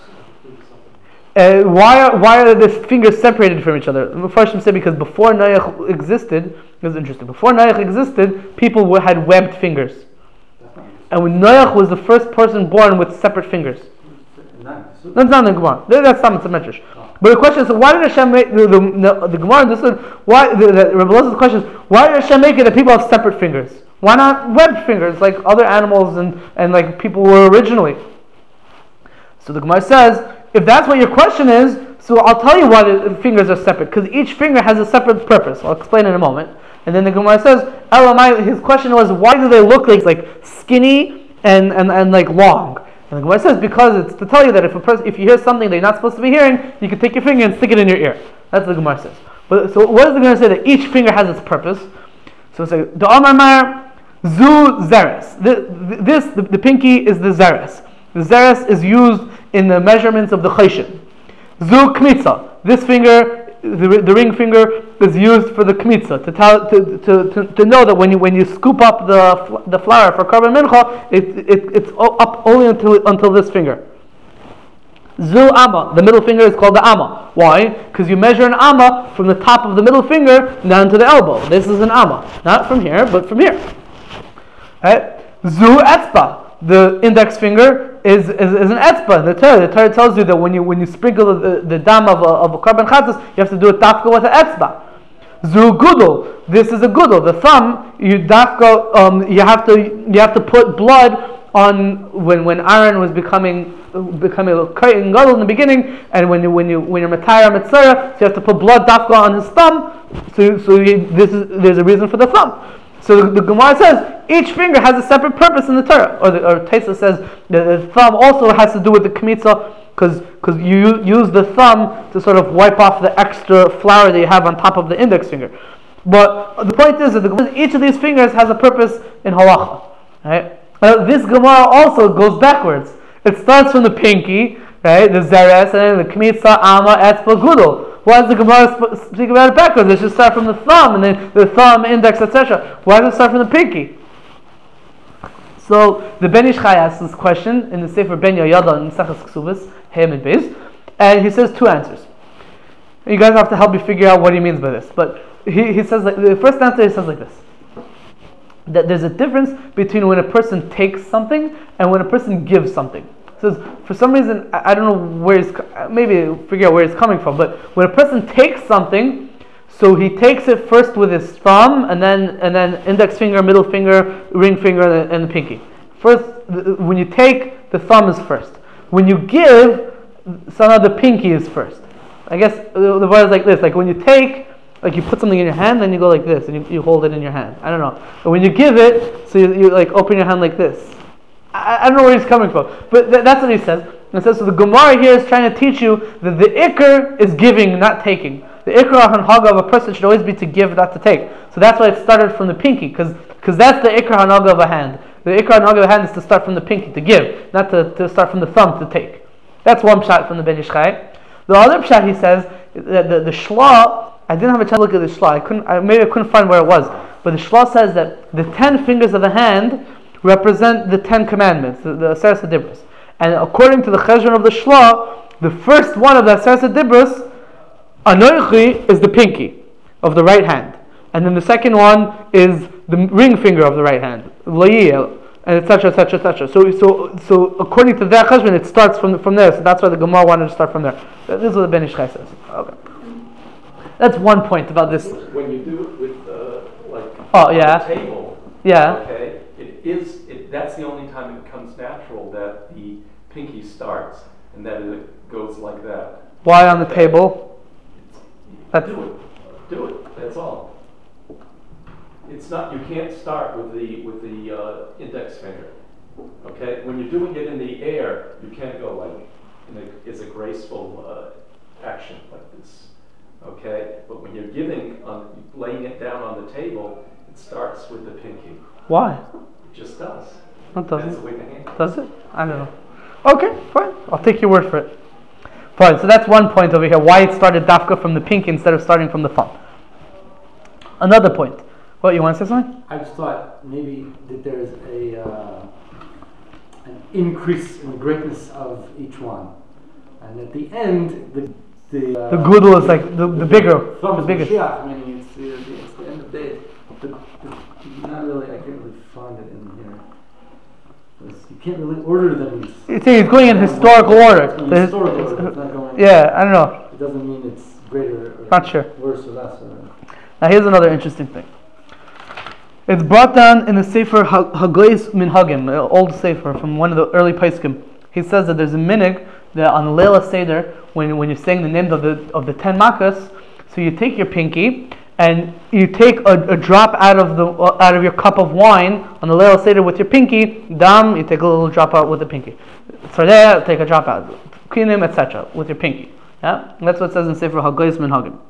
Speaker 1: Uh, why are why are the fingers separated from each other? Mepharshim said because before Noach existed, this is interesting. Before Noach existed, people were, had webbed fingers, and when Noach was the first person born with separate fingers. That's not in the Gemara. That's not the Medrash. But the question is, why did Hashem make the the, the, the Gemara understood why the, the Rabbi Elazar's question is why did Hashem make it that people have separate fingers? Why not webbed fingers like other animals and, and like people were originally? So the Gemara says, if that's what your question is, so I'll tell you why the fingers are separate, because each finger has a separate purpose. I'll explain in a moment. And then the Gemara says, Elamai, his question was, why do they look like like skinny and, and, and like long? And the Gemara says, because it's to tell you that if a person, if you hear something that you're not supposed to be hearing, you can take your finger and stick it in your ear. That's what the Gemara says. But so what is the Gemara say? That each finger has its purpose. So it's like, the Amar Mar, Zu Zeres. This, the, the pinky is the Zeres. The Zeres is used in the measurements of the Chayshin. Zu Kmitza. This finger, the, the ring finger, is used for the Kmitza, to tell, to, to, to, to know that when you when you scoop up the the flour for Karban Mincha, it, it, it's up only until until this finger. Zu Amma. The middle finger is called the Amma. Why? Because you measure an Amma from the top of the middle finger down to the elbow. This is an Amma. Not from here, but from here. Right? Zu Etzba. The index finger is, is, is an etzba in the Torah. The Torah tells you that when you when you sprinkle the, the dam of a, of a Karban Chatas, you have to do it dafka with an etzba. Zu Gudel. This is a Gudel. The thumb, you dafka, um, you have to you have to put blood on when when Aaron was becoming becoming a Kohen Gadol in the beginning, and when you when you when you're Matayah Mitzvah, so you have to put blood dafka on his thumb. So so you, this is there's a reason for the thumb. So the, the Gemara says each finger has a separate purpose in the Torah, or the or Taisa says that the thumb also has to do with the kmitza, because because you use the thumb to sort of wipe off the extra flour that you have on top of the index finger. But the point is that the, each of these fingers has a purpose in halacha. Right? Uh, this Gemara also goes backwards. It starts from the pinky, right, the zeres, and then the kmitza, amma, etzba, gudel. Why does the Gemara speak about it backwards? It should start from the thumb, and then the thumb, index, et cetera. Why does it start from the pinky? So the Ben Ish Chai asks this question in the Sefer Ben Yoyada in Mesachas Ksubis, Hamid Beis, and he says two answers. You guys have to help me figure out what he means by this. But he, he says like the first answer he says like this: that there's a difference between when a person takes something and when a person gives something. Says for some reason I don't know where he's maybe figure out where he's coming from, but when a person takes something, so he takes it first with his thumb and then and then index finger, middle finger, ring finger, and, and the pinky. First, when you take, the thumb is first. When you give, somehow the pinky is first. I guess the word is like this: like when you take, like you put something in your hand, then you go like this and you, you hold it in your hand. I don't know. But when you give it, so you, you like open your hand like this. I, I don't know where he's coming from, but th- that's what he says. It says, so the Gemara here is trying to teach you that the ikr is giving, not taking. The ikr hanhaga of a person should always be to give, not to take. So that's why it started from the pinky, because because that's the ikr hanhaga of a hand. The ikr hanhaga of a hand is to start from the pinky, to give, not to, to start from the thumb, to take. That's one pshat from the Ben Ish Chai. The other pshat, he says, that the, the shla, I didn't have a chance to look at the shla, I couldn't, I, maybe I couldn't find where it was, but the shla says that the ten fingers of the hand represent the Ten Commandments, the, the Aseres HaDibros. And according to the Cheshbon of the Shla, the first one of the Aseres HaDibros, Anoichi, is the pinky of the right hand. And then the second one is the ring finger of the right hand, Layil, and et cetera, et cetera, et cetera. So, so, so according to that Cheshbon, it starts from from there. So that's why the Gemara wanted to start from there. This is what the Ben Ish Chai says. Okay. That's one point about this.
Speaker 2: When you do it with, uh, like,
Speaker 1: oh, yeah.
Speaker 2: on the table,
Speaker 1: yeah.
Speaker 2: okay, it is that's the only time it becomes natural that the pinky starts and that it goes like that.
Speaker 1: Why on the table?
Speaker 2: That's do it. Do it. That's all. It's not. You can't start with the with the uh, index finger. Okay. When you're doing it in the air, you can't go like in a, it's a graceful uh, action like this. Okay. But when you're giving, on laying it down on the table, it starts with the pinky.
Speaker 1: Why?
Speaker 2: It just does.
Speaker 1: It doesn't.
Speaker 2: That's the way the hand goes.
Speaker 1: Does it? I don't know. Okay, fine. I'll take your word for it. Fine. So that's one point over here. Why it started dafka from the pinky instead of starting from the thumb. Another point. What, you want to say something?
Speaker 3: I just thought maybe that there's a uh, an increase in the greatness of each one, and at the end, the the uh,
Speaker 1: the gudel is like the, the, the bigger,
Speaker 3: thumb
Speaker 1: the biggest.
Speaker 3: Mashiach, meaning it's the, the, it's the end of days. The, the, not really. I can't really find it in here. It's, you can't really order them.
Speaker 1: It's, it's going in historical order.
Speaker 3: In historical order. It's not going,
Speaker 1: yeah, I don't know.
Speaker 3: It doesn't mean it's greater. Or
Speaker 1: Not sure.
Speaker 3: Worse or less. Or,
Speaker 1: now here's another interesting thing. It's brought down in the Sefer Hagoyis Minhagim, an old Sefer from one of the early Paiskim. He says that there's a minig that on Leila Seder, when when you're saying the names of the of the ten makas, so you take your pinky and you take a, a drop out of the uh, out of your cup of wine on the Leila Seder with your pinky. Dam, you take a little drop out with the pinky. Tzardeh, take a drop out. Kinim, et cetera, with your pinky. Yeah, and that's what it says in Sefer Hagoyis Minhagim.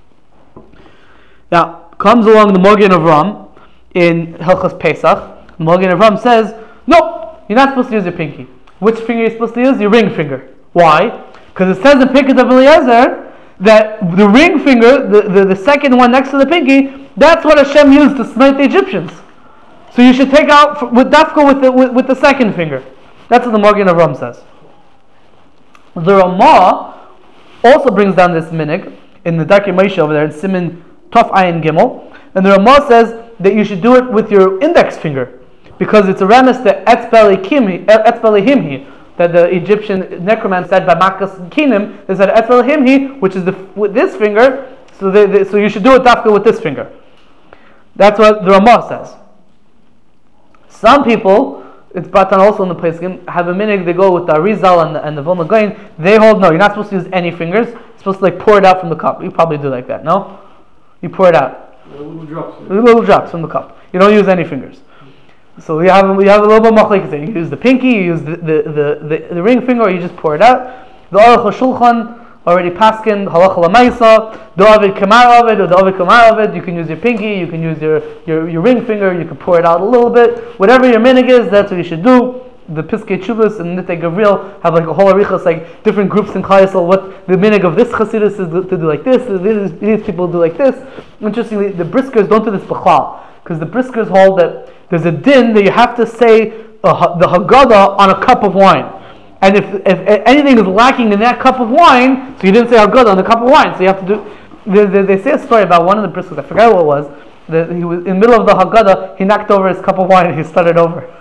Speaker 1: Now comes along the Mogen of Ram. In Hilchos Pesach, the Mogen Avram says, no, you're not supposed to use your pinky. Which finger you're supposed to use? Your ring finger. Why? Because it says in Pinky of Eliezer that the ring finger, the, the, the second one next to the pinky, that's what Hashem used to smite the Egyptians. So you should take out with dafka with the with, with the second finger. That's what the Mogen Avram says. The Ramah also brings down this minig in the Darkei Moshe over there in Siman Tov Ayin Gimel, and the Ramah says that you should do it with your index finger, because it's a remes to etzbeli himhi, that the Egyptian necromancer said by Makas Kinim, they said etzbeli himhi, which is the with this finger. So they, they, so you should do it dafka with this finger. That's what the Ramah says. Some people, it's brought down also in the Pesachim, have a minig, they go with the Arizal and the, and the Vilna Gaon. They hold no, you're not supposed to use any fingers. You're supposed to like pour it out from the cup. You probably do like that, no? You pour it out.
Speaker 4: Little drops.
Speaker 1: Little drops from the cup. You don't use any fingers. So you have you have a little bit machlekes there. You use the pinky, you use the the, the, the, the ring finger, or you just pour it out. The Aruch HaShulchan already paskin halacha lamaisa. The Ovid Kamar Ovid or the Ovid Kamar Ovid. You can use your pinky, you can use your, your, your ring finger. You can pour it out a little bit. Whatever your minig is, that's what you should do. The Piskei Teshuvos and Nitei Gavril have like a whole arichas, like different groups in Klal Yisrael. What the minig of this Chassidus is to do like this, these, these people do like this. Interestingly, the Briskers don't do this b'chlal, because the Briskers hold that there's a din that you have to say uh, the Haggadah on a cup of wine, and if if anything is lacking in that cup of wine, so you didn't say Haggadah on the cup of wine, so you have to do. They, they, they say a story about one of the Briskers. I forgot what it was. That he was in the middle of the Haggadah, he knocked over his cup of wine and he started over.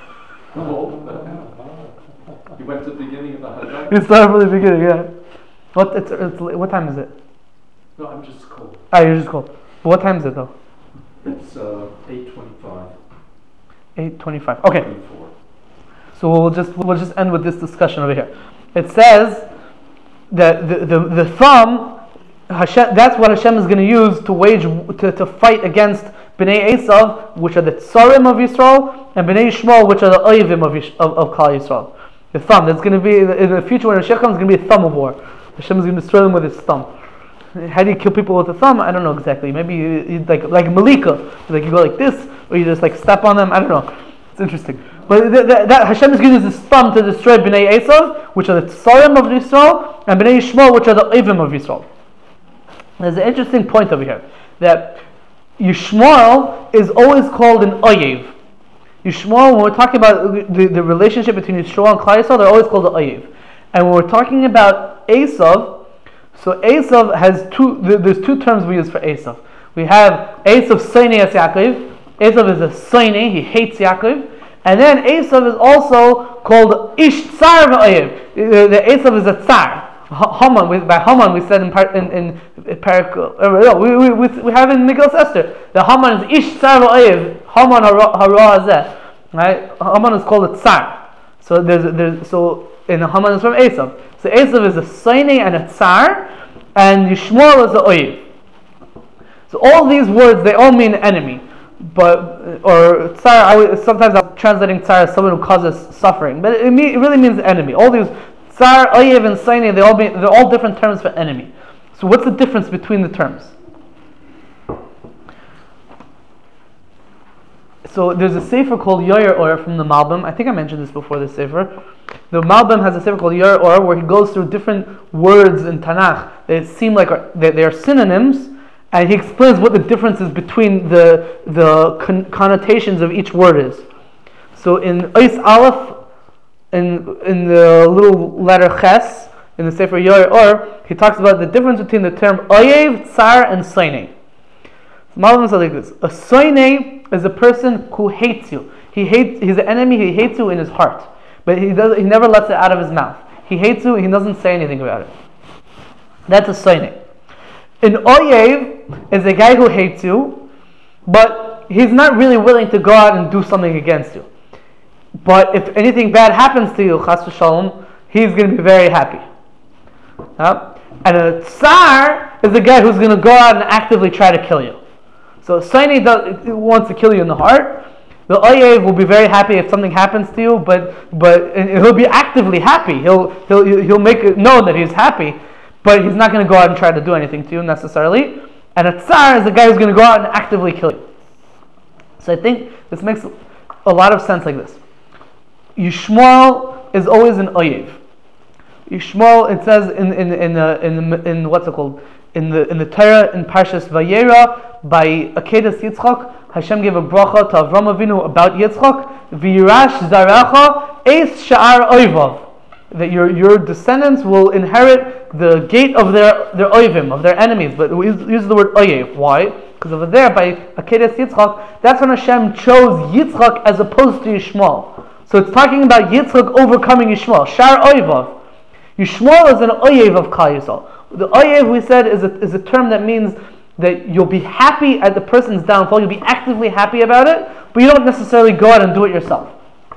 Speaker 2: You went to the beginning of the Haggadah?
Speaker 1: You started from the beginning, yeah. What it's, it's what time is it?
Speaker 2: No, I'm just cold.
Speaker 1: Ah, you're just cold. But what time is it though?
Speaker 2: It's uh, eight twenty-five.
Speaker 1: Eight twenty-five. Okay.
Speaker 2: twenty-four.
Speaker 1: So we'll just we'll just end with this discussion over here. It says that the the, the thumb, Hashem, that's what Hashem is going to use to wage to, to fight against Bnei Esav, which are the Tsarim of Yisrael, and Bnei Shmuel, which are the Oyevim of of, of Klal Yisrael. The thumb. That's going to be in the future when Hashem comes. It's going to be a thumb of war. Hashem is going to destroy them with his thumb. How do you kill people with a thumb? I don't know exactly. Maybe you, you like like Malika, like you go like this, or you just like step on them. I don't know. It's interesting. But th- th- that Hashem is going to use his thumb to destroy Bnei Esav, which are the Tsarim of Yisrael, and Bnei Shmuel, which are the Oyevim of Yisrael. There's an interesting point over here that Yishmael is always called an Oyev. Yishmael, when we're talking about the, the relationship between Yisrael and Klal Yisrael, they're always called the Oyev. And when we're talking about Esav, so Esav has two, there's two terms we use for Esav. We have Esav Soinei es Yaakov. Esav is a Soinei, he hates Yaakov. And then Esav is also called Ish Tsar V'Oyev. The Esav is a Tsar. Haman, we, by Haman we said in par, in, in, in Parak, uh, no, we, we, we have in Megillas Esther, the Haman is Ish Tsar V'Oyev, Haman Hara Hazeh. Right? Haman is called a tsar. So there's there's so in Haman is from Esav. So Esav is a Soine and a tsar, and Yishmael is a oyev. So all these words, they all mean enemy. But or tsar, I would, sometimes I'm translating tsar as someone who causes suffering, but it, mean, it really means enemy. All these tsar, oyev, and Soine, they all mean, they're all different terms for enemy. So what's the difference between the terms? So there's a sefer called Yoyer Or from the Malbim. I think I mentioned this before, this sefer. The Malbim has a sefer called Yoyer Or where he goes through different words in Tanakh that seem like are, that they are synonyms, and he explains what the difference is between the the con- connotations of each word is. So in Ois Aleph, in in the little letter Ches, in the sefer Yoyer Or, he talks about the difference between the term Oyev, Tsar, and Soine. Malbim says like this: a Soine is a person who hates you. He hates. He's an enemy. He hates you in his heart, but he does. He never lets it out of his mouth. He hates you. He doesn't say anything about it. That's a soine. An oyev is a guy who hates you, but he's not really willing to go out and do something against you. But if anything bad happens to you, chas v'shalom, he's going to be very happy. Uh, and a tsar is a guy who's going to go out and actively try to kill you. So Soine does, wants to kill you in the heart. The oyev will be very happy if something happens to you, but but he'll be actively happy. He'll he'll he'll make it known that he's happy, but he's not going to go out and try to do anything to you necessarily. And a tsar is the guy who's going to go out and actively kill you. So I think this makes a lot of sense like this. Yishmael is always an oyev. Yishmael, it says in in in uh, in, in, in what's it called in the in the Torah in Parshas Vayera. By Akedas Yitzchak, Hashem gave a bracha to Avram Avinu about Yitzchak. V'yirash zarecha eis sha'ar oivav, that your your descendants will inherit the gate of their their oivim, of their enemies. But we use, use the word oyev. Why? Because over there by Akedas Yitzchak, that's when Hashem chose Yitzchak as opposed to Yishmael. So it's talking about Yitzchak overcoming Yishmael. Sha'ar oivav. Yishmael is an oyev of Klal Yisrael. The oyev, we said, is a is a term that means that you'll be happy at the person's downfall, you'll be actively happy about it, but you don't necessarily go out and do it yourself.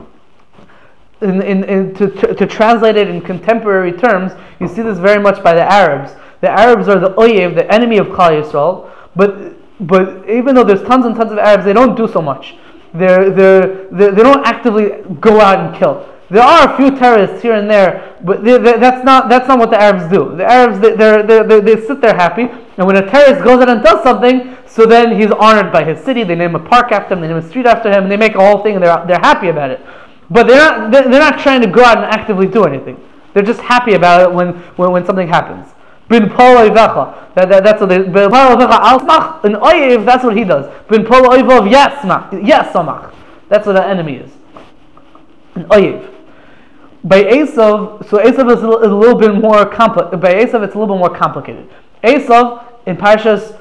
Speaker 1: In, in, in, to, to, to translate it in contemporary terms, you see this very much by the Arabs. The Arabs are the oyev, the enemy of Klal Yisrael, but but even though there's tons and tons of Arabs, they don't do so much. They're, they're, they're, they don't actively go out and kill. There are a few terrorists here and there, but they, they, that's not that's not what the Arabs do. The Arabs, they they they they sit there happy, and when a terrorist goes out and does something, so then he's honored by his city. They name a park after him, they name a street after him, and they make a whole thing, and they're they're happy about it. But they're not they're, they're not trying to go out and actively do anything. They're just happy about it when when, when something happens. Bin polo ivacha. That, that that's what they. Bin polo ivacha al smach. An oyev, that's what he does. Bin polo ivav yasmach. Yasamach. That's what the enemy is. An oyev. By Esav, so Esav is a, little, is a little bit more complicated. By Esav, it's a little bit more complicated. Esav in Parshas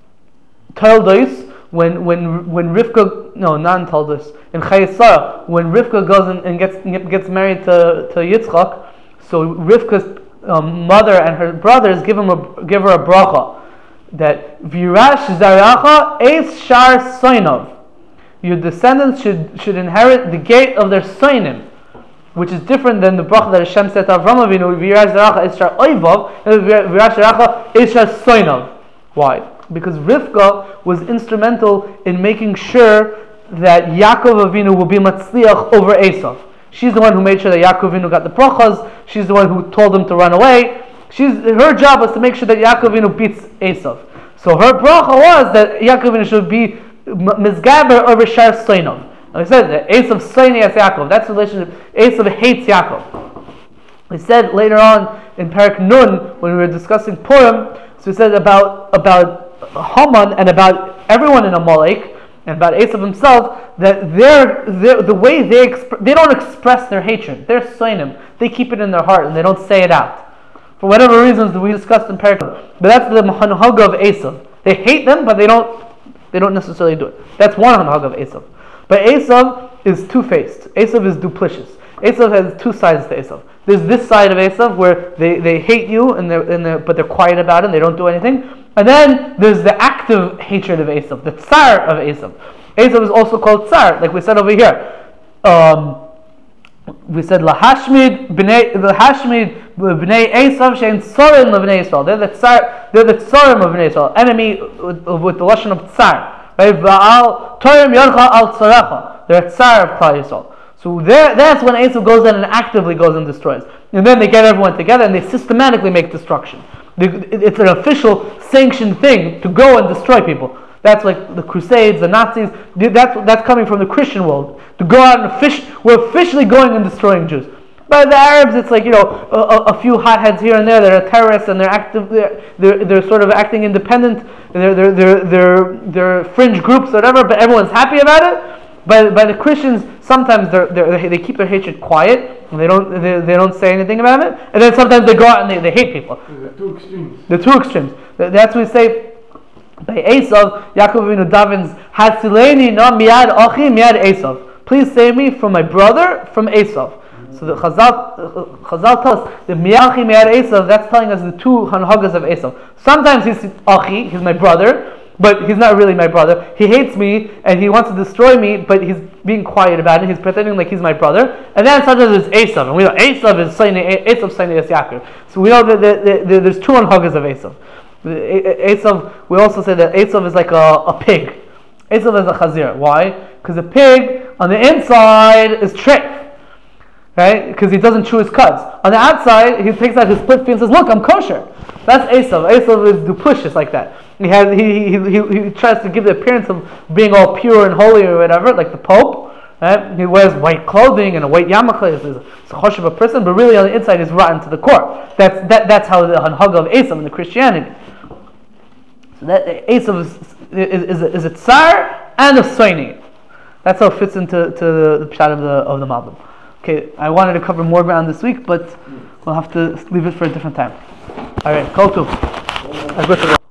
Speaker 1: Toldos, when when when Rivka, no, not in Toldos, in Chayei Sarah, when Rivka goes and, and gets gets married to to Yitzchak, so Rivka's um, mother and her brothers give him a give her a bracha that Virash Zaracha Eis Shar Soinov, your descendants should should inherit the gate of their Soinim, which is different than the bracha that Hashem said to Avram Avinu, V'yirash zeracha es shar oivav, and V'yirash zeracha es shar soinav. Why? Because Rivka was instrumental in making sure that Yaakov Avinu will be matzliach over Esav. She's the one who made sure that Yaakov Avinu got the brachas. She's the one who told him to run away. She's her job was to make sure that Yaakov Avinu beats Esav. So her bracha was that Yaakov Avinu should be mizgaber over shar soinav. Like I said, that Esav Soini as Yaakov. That's the relationship. Esav hates Yaakov. We said later on in Parak Nun, when we were discussing Purim, so we said about about Haman and about everyone in Amalek, and about Esav himself, that they're, they're, the way they exp- they don't express their hatred. They're Soinim. They keep it in their heart and they don't say it out. For whatever reasons that we discussed in Parak Nun. But that's the Hanhaga of Esav. They hate them, but they don't they don't necessarily do it. That's one Hanhaga of Esav. But Esav is two-faced. Esav is duplicitous. Esav has two sides to Esav. There's this side of Esav where they, they hate you, and they're, and they're, but they're quiet about it, and they don't do anything. And then there's the active hatred of Esav, the tsar of Esav. Esav is also called tsar, like we said over here. um, we said lahashmid bnei lahashmid bnei Esav shein tsarim of bnei Yisrael. They're the tsar, they're the tsarim of bnei Yisrael, enemy with, with the lashon of tsar. Right? Va'al torim yodcha al tzarecha. They're a tsar of Klal Yisrael. So there, that's when Esav goes in and actively goes and destroys. And then they get everyone together and they systematically make destruction. It's an official sanctioned thing to go and destroy people. That's like the Crusades, the Nazis. That's that's coming from the Christian world. To go out and offic- we're officially going and destroying Jews. By the Arabs, it's like, you know, a, a few hotheads here and there that are terrorists and they're active. They're, they're, they're sort of acting independent. They're they're they're they're, they're fringe groups, or whatever. But everyone's happy about it. By by the Christians, sometimes they're, they're, they keep their hatred quiet and they don't they, they don't say anything about it. And then sometimes they go out and they, they hate people.
Speaker 4: The two extremes.
Speaker 1: The two extremes. That's what we say. By Esav, Yaakov Avinu davens, Hatzileni no miyad achi miyad Esav. Please save me from my brother, from Esav. So the Chazal, Chazal tells us the miyachi miyad Esav. That's telling us the two hanhagas of Esav. Sometimes he's achi, he's my brother, but he's not really my brother. He hates me and he wants to destroy me, but he's being quiet about it. He's pretending like he's my brother. And then sometimes there's Esav, and we know Esav is Saini, Esav Saini es Yaakov. So we know that the, the, the, there's two hanhagas of Esav. Esav, we also say that Esav is like a, a pig. Esav is a chazir. Why? Because a pig on the inside is treif, right? Because he doesn't chew his cuds. On the outside, he takes out his split feet and says, "Look, I'm kosher." That's Esav. Esav is duplicitous like that. He has he, he he he tries to give the appearance of being all pure and holy or whatever, like the Pope. Right? He wears white clothing and a white yarmulke. He's a chosh of a person, but really on the inside is rotten to the core. That's that that's how the hanhaga of Esav in the Christianity. So that Esav is is, is, a, is a tsar and a soini. That's how it fits into to the pshat of the of the Malbim. Okay, I wanted to cover more ground this week, but we'll have to leave it for a different time. All right, kol tuv.